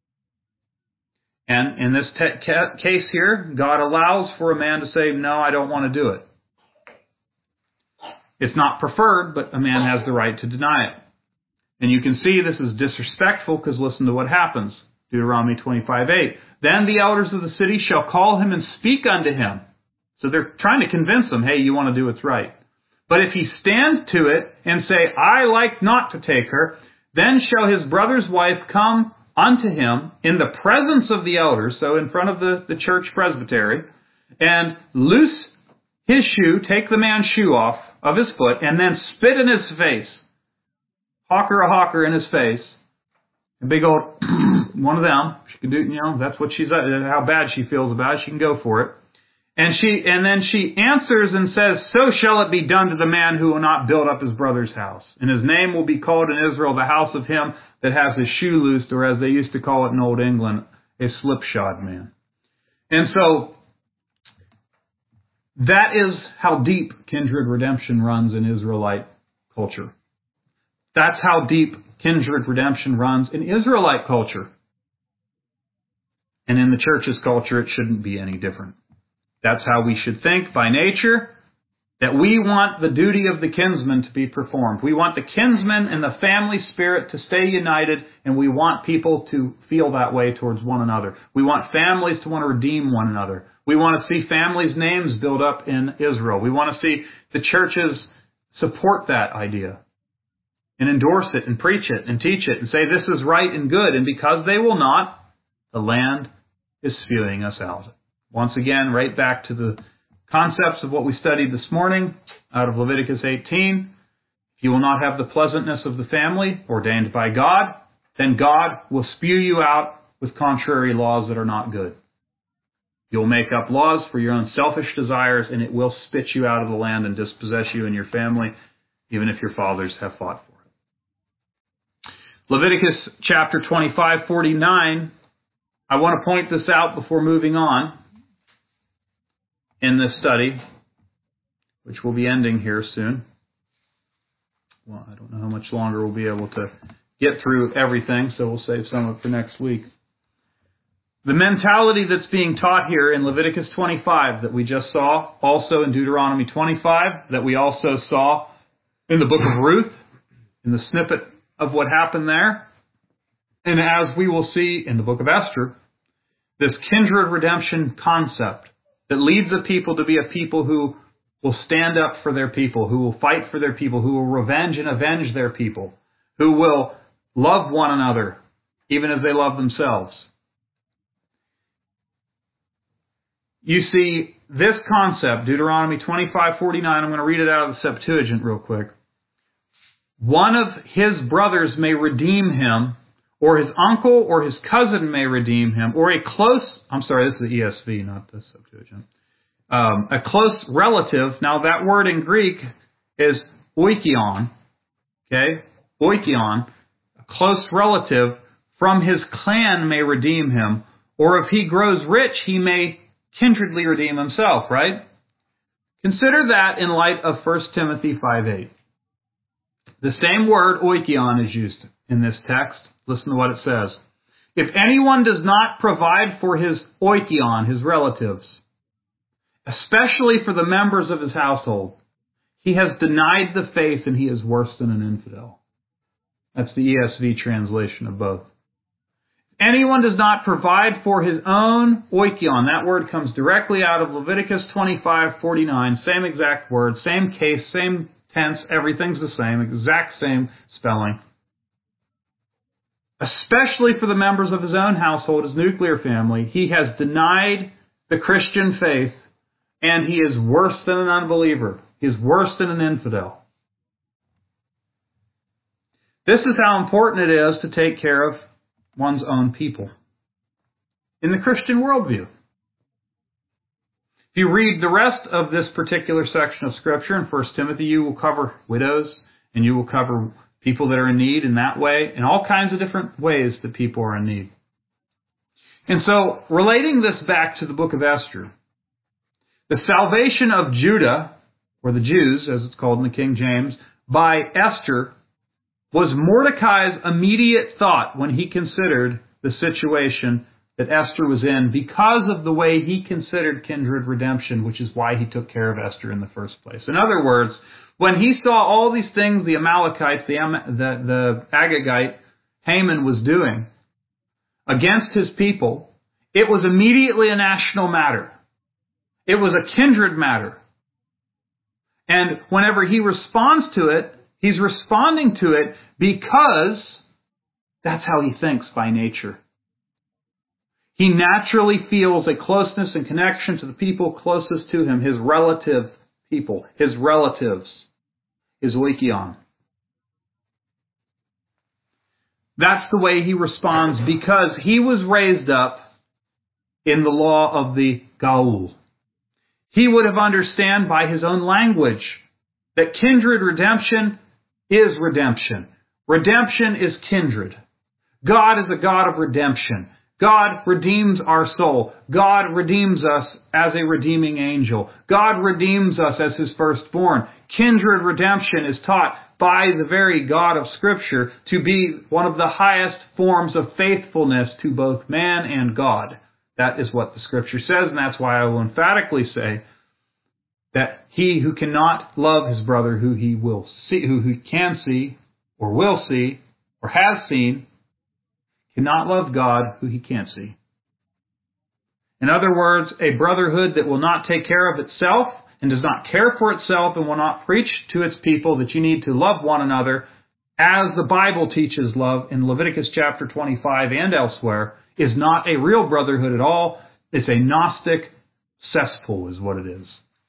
And in this te- ca- case here, God allows for a man to say, no, I don't want to do it. It's not preferred, but a man has the right to deny it. And you can see this is disrespectful because listen to what happens. Deuteronomy twenty-five eight. Then the elders of the city shall call him and speak unto him. So they're trying to convince him, hey, you want to do what's right. But if he stand to it and say, I like not to take her, then shall his brother's wife come unto him in the presence of the elders, so in front of the, the church presbytery, and loose his shoe, take the man's shoe off of his foot, and then spit in his face. Hawker a hawker in his face. A big old one of them. She can do, you know, that's what she's, how bad she feels about it. She can go for it. And she, and then she answers and says, so shall it be done to the man who will not build up his brother's house. And his name will be called in Israel the house of him that has his shoe loosed, or as they used to call it in Old England, a slipshod man. And so, that is how deep kindred redemption runs in Israelite culture. That's how deep kindred redemption runs in Israelite culture. And in the church's culture, it shouldn't be any different. That's how we should think by nature, that we want the duty of the kinsman to be performed. We want the kinsman and the family spirit to stay united, and we want people to feel that way towards one another. We want families to want to redeem one another. We want to see families' names built up in Israel. We want to see the churches support that idea and endorse it and preach it and teach it and say this is right and good. And because they will not, the land is spewing us out. Once again, right back to the concepts of what we studied this morning out of Leviticus eighteen. If you will not have the pleasantness of the family ordained by God, then God will spew you out with contrary laws that are not good. You'll make up laws for your own selfish desires, and it will spit you out of the land and dispossess you and your family, even if your fathers have fought for it. Leviticus chapter twenty-five, forty-nine. I want to point this out before moving on in this study, which will be ending here soon. Well, I don't know how much longer we'll be able to get through everything, so we'll save some of it for next week. The mentality that's being taught here in Leviticus twenty-five that we just saw, also in Deuteronomy twenty-five, that we also saw in the book of Ruth, in the snippet of what happened there, and as we will see in the book of Esther, this kindred redemption concept that leads a people to be a people who will stand up for their people, who will fight for their people, who will revenge and avenge their people, who will love one another even as they love themselves. You see, this concept, Deuteronomy twenty-five forty-nine, I'm going to read it out of the Septuagint real quick. One of his brothers may redeem him, or his uncle or his cousin may redeem him, or a close, I'm sorry, this is the E S V, not the Septuagint. Um, a close relative. Now that word in Greek is oikion, okay? Oikion, a close relative from his clan may redeem him, or if he grows rich, he may kindredly redeem himself, right? Consider that in light of First Timothy five eight. The same word, oikion, is used in this text. Listen to what it says. If anyone does not provide for his oikion, his relatives, especially for the members of his household, he has denied the faith and he is worse than an infidel. That's the E S V translation of both. Anyone does not provide for his own oikion. That word comes directly out of Leviticus twenty-five forty-nine. Same exact word, same case, same tense. Everything's the same, exact same spelling. Especially for the members of his own household, his nuclear family, he has denied the Christian faith, and he is worse than an unbeliever. He is worse than an infidel. This is how important it is to take care of one's own people in the Christian worldview. If you read the rest of this particular section of Scripture in First Timothy, you will cover widows and you will cover people that are in need in that way, in all kinds of different ways that people are in need. And so, relating this back to the book of Esther, the salvation of Judah, or the Jews, as it's called in the King James, by Esther was Mordecai's immediate thought when he considered the situation that Esther was in because of the way he considered kindred redemption, which is why he took care of Esther in the first place. In other words, when he saw all these things the Amalekites, the, the, the Agagite, Haman was doing against his people, it was immediately a national matter. It was a kindred matter. And whenever he responds to it, he's responding to it because that's how he thinks by nature. He naturally feels a closeness and connection to the people closest to him, his relative people, his relatives, his oikion. That's the way he responds because he was raised up in the law of the Gaul. He would have understood by his own language that kindred redemption is redemption. Redemption is kindred. God is a God of redemption. God redeems our soul. God redeems us as a redeeming angel. God redeems us as His firstborn. Kindred redemption is taught by the very God of Scripture to be one of the highest forms of faithfulness to both man and God. That is what the Scripture says, and that's why I will emphatically say that he who cannot love his brother who he will see, who he can see, or will see, or has seen, cannot love God who he can't see. In other words, a brotherhood that will not take care of itself and does not care for itself and will not preach to its people that you need to love one another as the Bible teaches love in Leviticus chapter twenty-five and elsewhere, is not a real brotherhood at all. It's a Gnostic cesspool is what it is.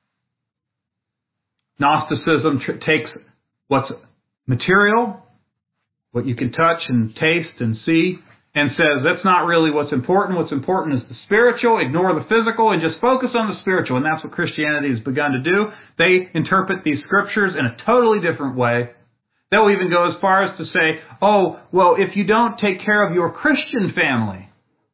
Gnosticism tr- takes what's material, what you can touch and taste and see, and says that's not really what's important. What's important is the spiritual. Ignore the physical and just focus on the spiritual. And that's what Christianity has begun to do. They interpret these scriptures in a totally different way. They'll even go as far as to say, oh, well, if you don't take care of your Christian family,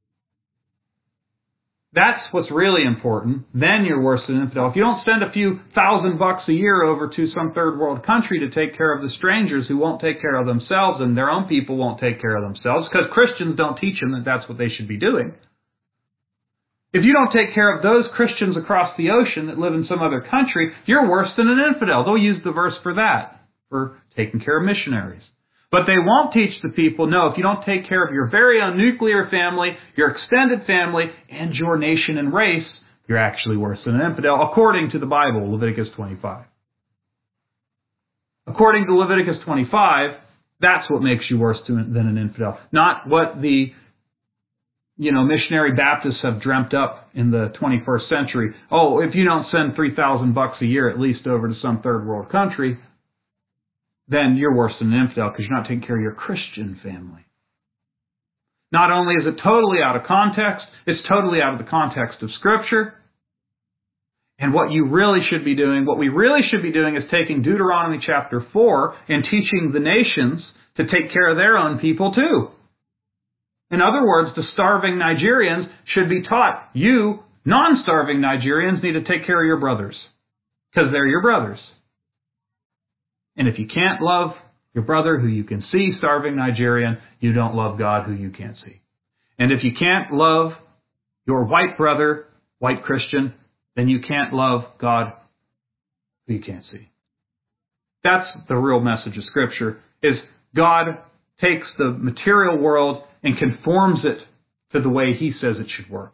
that's what's really important. Then you're worse than an infidel. If you don't send a few thousand bucks a year over to some third world country to take care of the strangers who won't take care of themselves and their own people won't take care of themselves, because Christians don't teach them that that's what they should be doing. If you don't take care of those Christians across the ocean that live in some other country, you're worse than an infidel. They'll use the verse for that, for taking care of missionaries. But they won't teach the people, no, if you don't take care of your very own nuclear family, your extended family, and your nation and race, you're actually worse than an infidel, according to the Bible, Leviticus twenty-five. According to Leviticus twenty-five, that's what makes you worse than an infidel. Not what the, you know, missionary Baptists have dreamt up in the twenty-first century. Oh, if you don't send three thousand bucks a year at least over to some third world country, then you're worse than an infidel because you're not taking care of your Christian family. Not only is it totally out of context, it's totally out of the context of Scripture. And what you really should be doing, what we really should be doing is taking Deuteronomy chapter four and teaching the nations to take care of their own people too. In other words, the starving Nigerians should be taught, you non-starving Nigerians need to take care of your brothers because they're your brothers. And if you can't love your brother who you can see starving Nigerian, you don't love God who you can't see. And if you can't love your white brother, white Christian, then you can't love God who you can't see. That's the real message of Scripture, is God takes the material world and conforms it to the way He says it should work.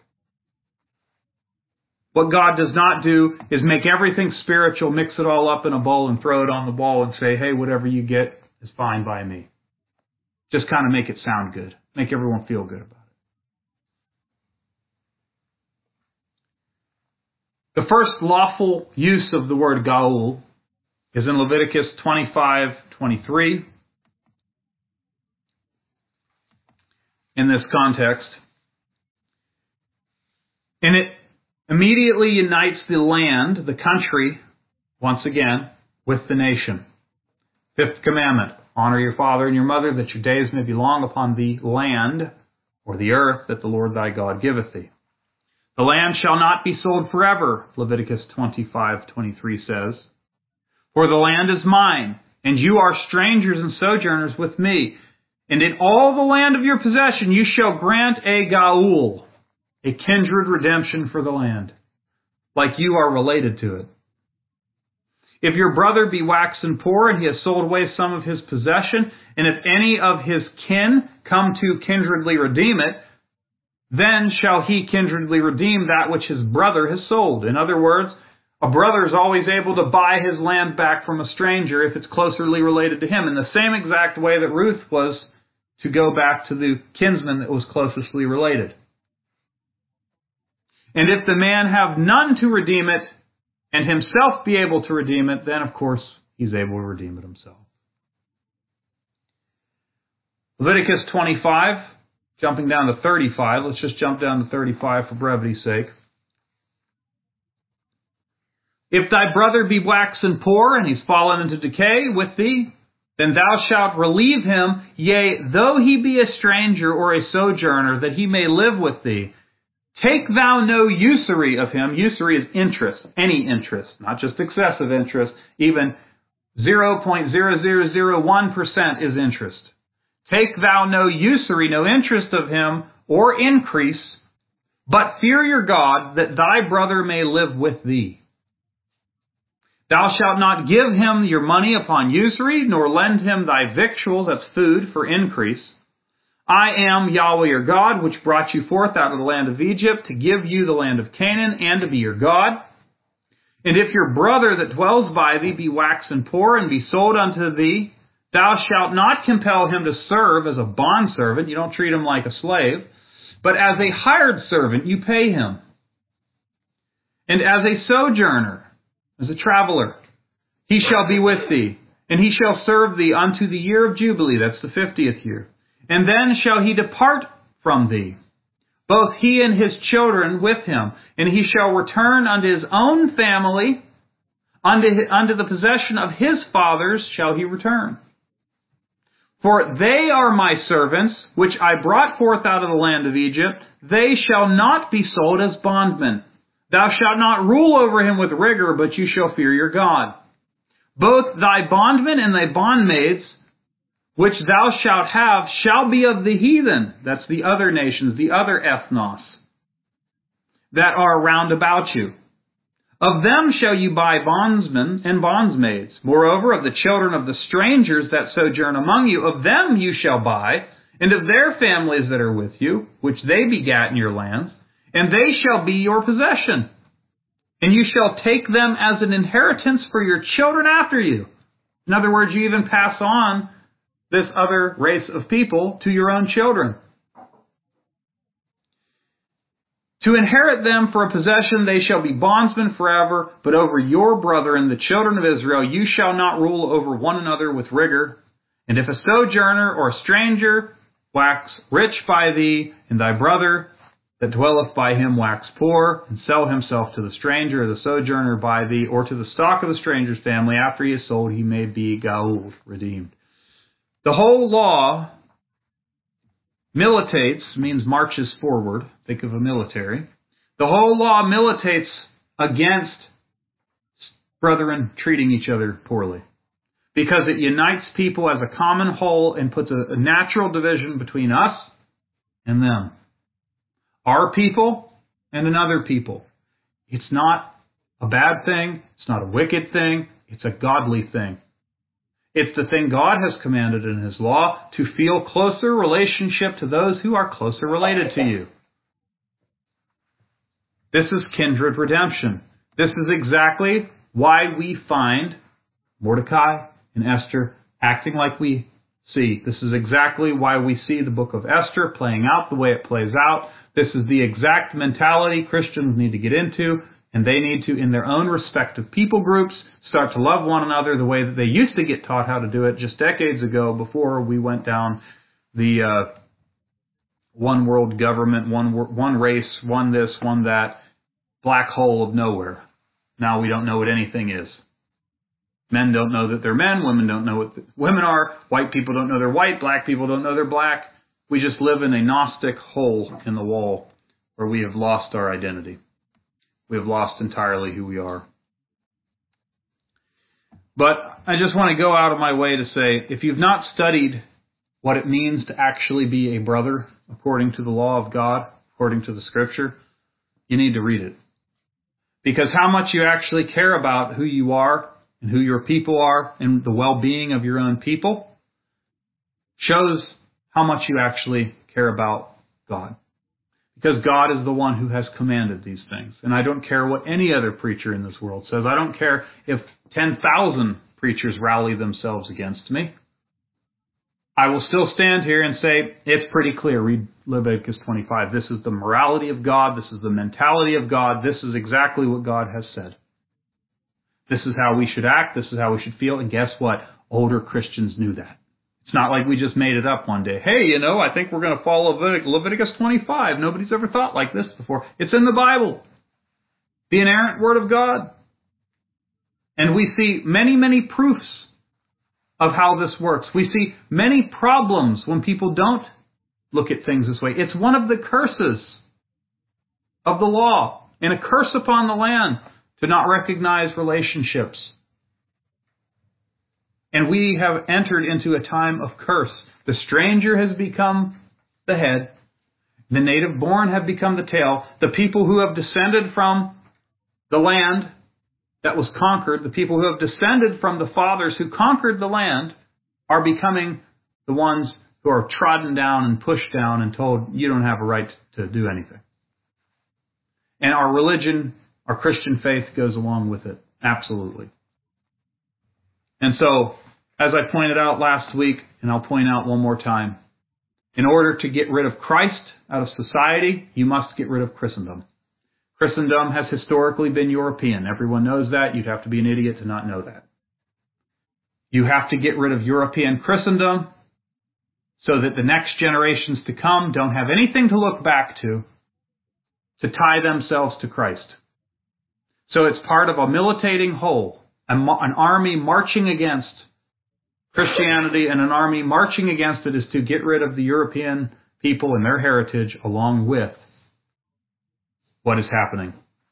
What God does not do is make everything spiritual, mix it all up in a bowl and throw it on the wall and say, hey, whatever you get is fine by me. Just kind of make it sound good. Make everyone feel good about it. The first lawful use of the word Gaul is in Leviticus twenty-five twenty-three. In this context. And it immediately unites the land, the country, once again, with the nation. Fifth commandment, honor your father and your mother, that your days may be long upon the land, or the earth, that the Lord thy God giveth thee. The land shall not be sold forever, Leviticus twenty-five twenty-three says. For the land is mine, and you are strangers and sojourners with me. And in all the land of your possession you shall grant a gaul, a kindred redemption for the land, like you are related to it. If your brother be waxen poor, and he has sold away some of his possession, and if any of his kin come to kindredly redeem it, then shall he kindredly redeem that which his brother has sold. In other words, a brother is always able to buy his land back from a stranger if it's closely related to him, in the same exact way that Ruth was to go back to the kinsman that was closely related. And if the man have none to redeem it, and himself be able to redeem it, then of course he's able to redeem it himself. Leviticus twenty-five, jumping down to thirty-five. Let's just jump down to thirty-five for brevity's sake. If thy brother be waxen poor, and he's fallen into decay with thee, then thou shalt relieve him, yea, though he be a stranger or a sojourner, that he may live with thee. Take thou no usury of him. Usury is interest, any interest, not just excessive interest. Even zero point zero zero zero one percent is interest. Take thou no usury, no interest of him, or increase, but fear your God, that thy brother may live with thee. Thou shalt not give him your money upon usury, nor lend him thy victuals, that's food, for increase. I am Yahweh your God, which brought you forth out of the land of Egypt, to give you the land of Canaan, and to be your God. And if your brother that dwells by thee be waxen poor, and be sold unto thee, thou shalt not compel him to serve as a bondservant. You don't treat him like a slave, but as a hired servant you pay him. And as a sojourner, as a traveler, he shall be with thee, and he shall serve thee unto the year of Jubilee, that's the fiftieth year. And then shall he depart from thee, both he and his children with him, and he shall return unto his own family, unto, unto the possession of his fathers shall he return. For they are my servants, which I brought forth out of the land of Egypt. They shall not be sold as bondmen. Thou shalt not rule over him with rigor, but you shall fear your God. Both thy bondmen and thy bondmaids, which thou shalt have, shall be of the heathen. That's the other nations, the other ethnos, that are round about you. Of them shall you buy bondsmen and bondsmaids. Moreover, of the children of the strangers that sojourn among you, of them you shall buy, and of their families that are with you, which they begat in your lands, and they shall be your possession. And you shall take them as an inheritance for your children after you. In other words, you even pass on this other race of people to your own children. To inherit them for a possession, they shall be bondsmen forever, but over your brethren, the children of Israel, you shall not rule over one another with rigor. And if a sojourner or a stranger wax rich by thee, and thy brother that dwelleth by him wax poor, and sell himself to the stranger or the sojourner by thee, or to the stock of the stranger's family, after he is sold, he may be gaul, redeemed. The whole law militates, means marches forward. Think of a military. The whole law militates against brethren treating each other poorly, because it unites people as a common whole and puts a, a natural division between us and them. Our people and another people. It's not a bad thing. It's not a wicked thing. It's a godly thing. It's the thing God has commanded in His law, to feel closer relationship to those who are closer related to you. This is kindred redemption. This is exactly why we find Mordecai and Esther acting like we see. This is exactly why we see the book of Esther playing out the way it plays out. This is the exact mentality Christians need to get into, and they need to, in their own respective people groups, start to love one another the way that they used to get taught how to do it just decades ago, before we went down the uh, one world government, one one race, one this, one that, black hole of nowhere. Now we don't know what anything is. Men don't know that they're men. Women don't know what women are. White people don't know they're white. Black people don't know they're black. We just live in a Gnostic hole in the wall where we have lost our identity. We have lost entirely who we are. But I just want to go out of my way to say, if you've not studied what it means to actually be a brother according to the law of God, according to the Scripture, you need to read it. Because how much you actually care about who you are and who your people are and the well-being of your own people shows how much you actually care about God. Because God is the one who has commanded these things. And I don't care what any other preacher in this world says. I don't care if ten thousand preachers rally themselves against me. I will still stand here and say, it's pretty clear. Read Leviticus twenty-five. This is the morality of God. This is the mentality of God. This is exactly what God has said. This is how we should act. This is how we should feel. And guess what? Older Christians knew that. It's not like we just made it up one day. Hey, you know, I think we're going to follow Leviticus twenty-five. Nobody's ever thought like this before. It's in the Bible. The inerrant Word of God. And we see many, many proofs of how this works. We see many problems when people don't look at things this way. It's one of the curses of the law, and a curse upon the land to not recognize relationships. And we have entered into a time of curse. The stranger has become the head. The native born have become the tail. The people who have descended from the land that was conquered, the people who have descended from the fathers who conquered the land, are becoming the ones who are trodden down and pushed down and told, you don't have a right to do anything. And our religion, our Christian faith goes along with it. Absolutely. And so, as I pointed out last week, and I'll point out one more time, in order to get rid of Christ out of society, you must get rid of Christendom. Christendom has historically been European. Everyone knows that. You'd have to be an idiot to not know that. You have to get rid of European Christendom so that the next generations to come don't have anything to look back to to tie themselves to Christ. So it's part of a militating whole, an army marching against Christianity, and an army marching against it is to get rid of the European people and their heritage along with what is happening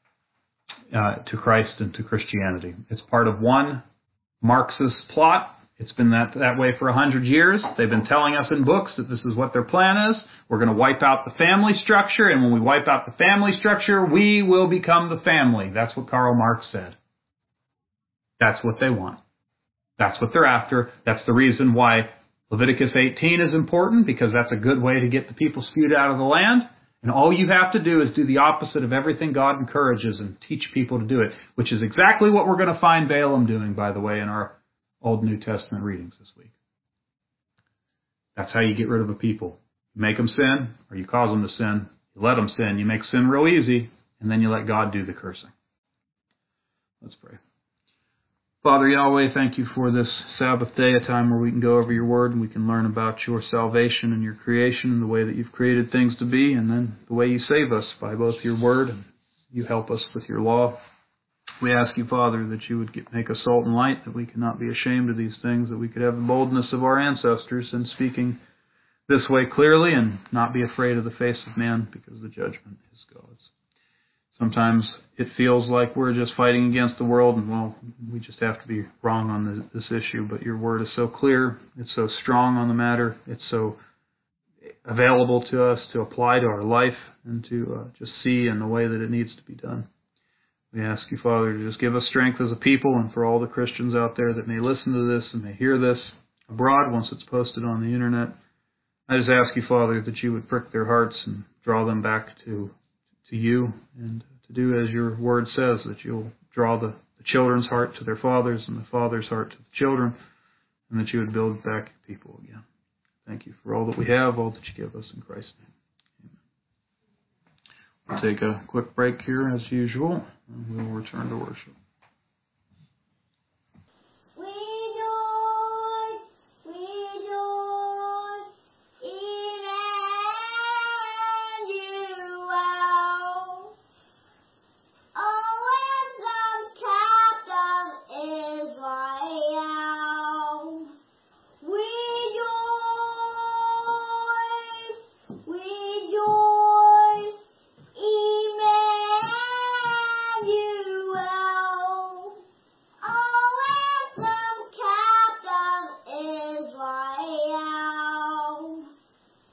uh, to Christ and to Christianity. It's part of one Marxist plot. It's been that, that way for a hundred years. They've been telling us in books that this is what their plan is. We're going to wipe out the family structure, and when we wipe out the family structure, we will become the family. That's what Karl Marx said. That's what they want. That's what they're after. That's the reason why Leviticus eighteen is important, because that's a good way to get the people spewed out of the land. And all you have to do is do the opposite of everything God encourages and teach people to do it, which is exactly what we're going to find Balaam doing, by the way, in our Old New Testament readings this week. That's how you get rid of a people. You make them sin, or you cause them to sin. You let them sin. You make sin real easy, and then you let God do the cursing. Let's pray. Father Yahweh, thank you for this Sabbath day, a time where we can go over your word and we can learn about your salvation and your creation and the way that you've created things to be, and then the way you save us by both your word and you help us with your law. We ask you, Father, that you would get, make us salt and light, that we cannot be ashamed of these things, that we could have the boldness of our ancestors in speaking this way clearly and not be afraid of the face of man, because the judgment is God's. Sometimes it feels like we're just fighting against the world, and, well, we just have to be wrong on this issue. But your word is so clear, it's so strong on the matter, it's so available to us to apply to our life and to uh, just see in the way that it needs to be done. We ask you, Father, to just give us strength as a people, and for all the Christians out there that may listen to this and may hear this abroad once it's posted on the internet. I just ask you, Father, that you would prick their hearts and draw them back to to you, and to do as your word says, that you'll draw the, the children's heart to their fathers and the father's heart to the children, and that you would build back your people again. Thank you for all that we have, all that you give us in Christ's name. Amen. We'll take a quick break here as usual, and we'll return to worship.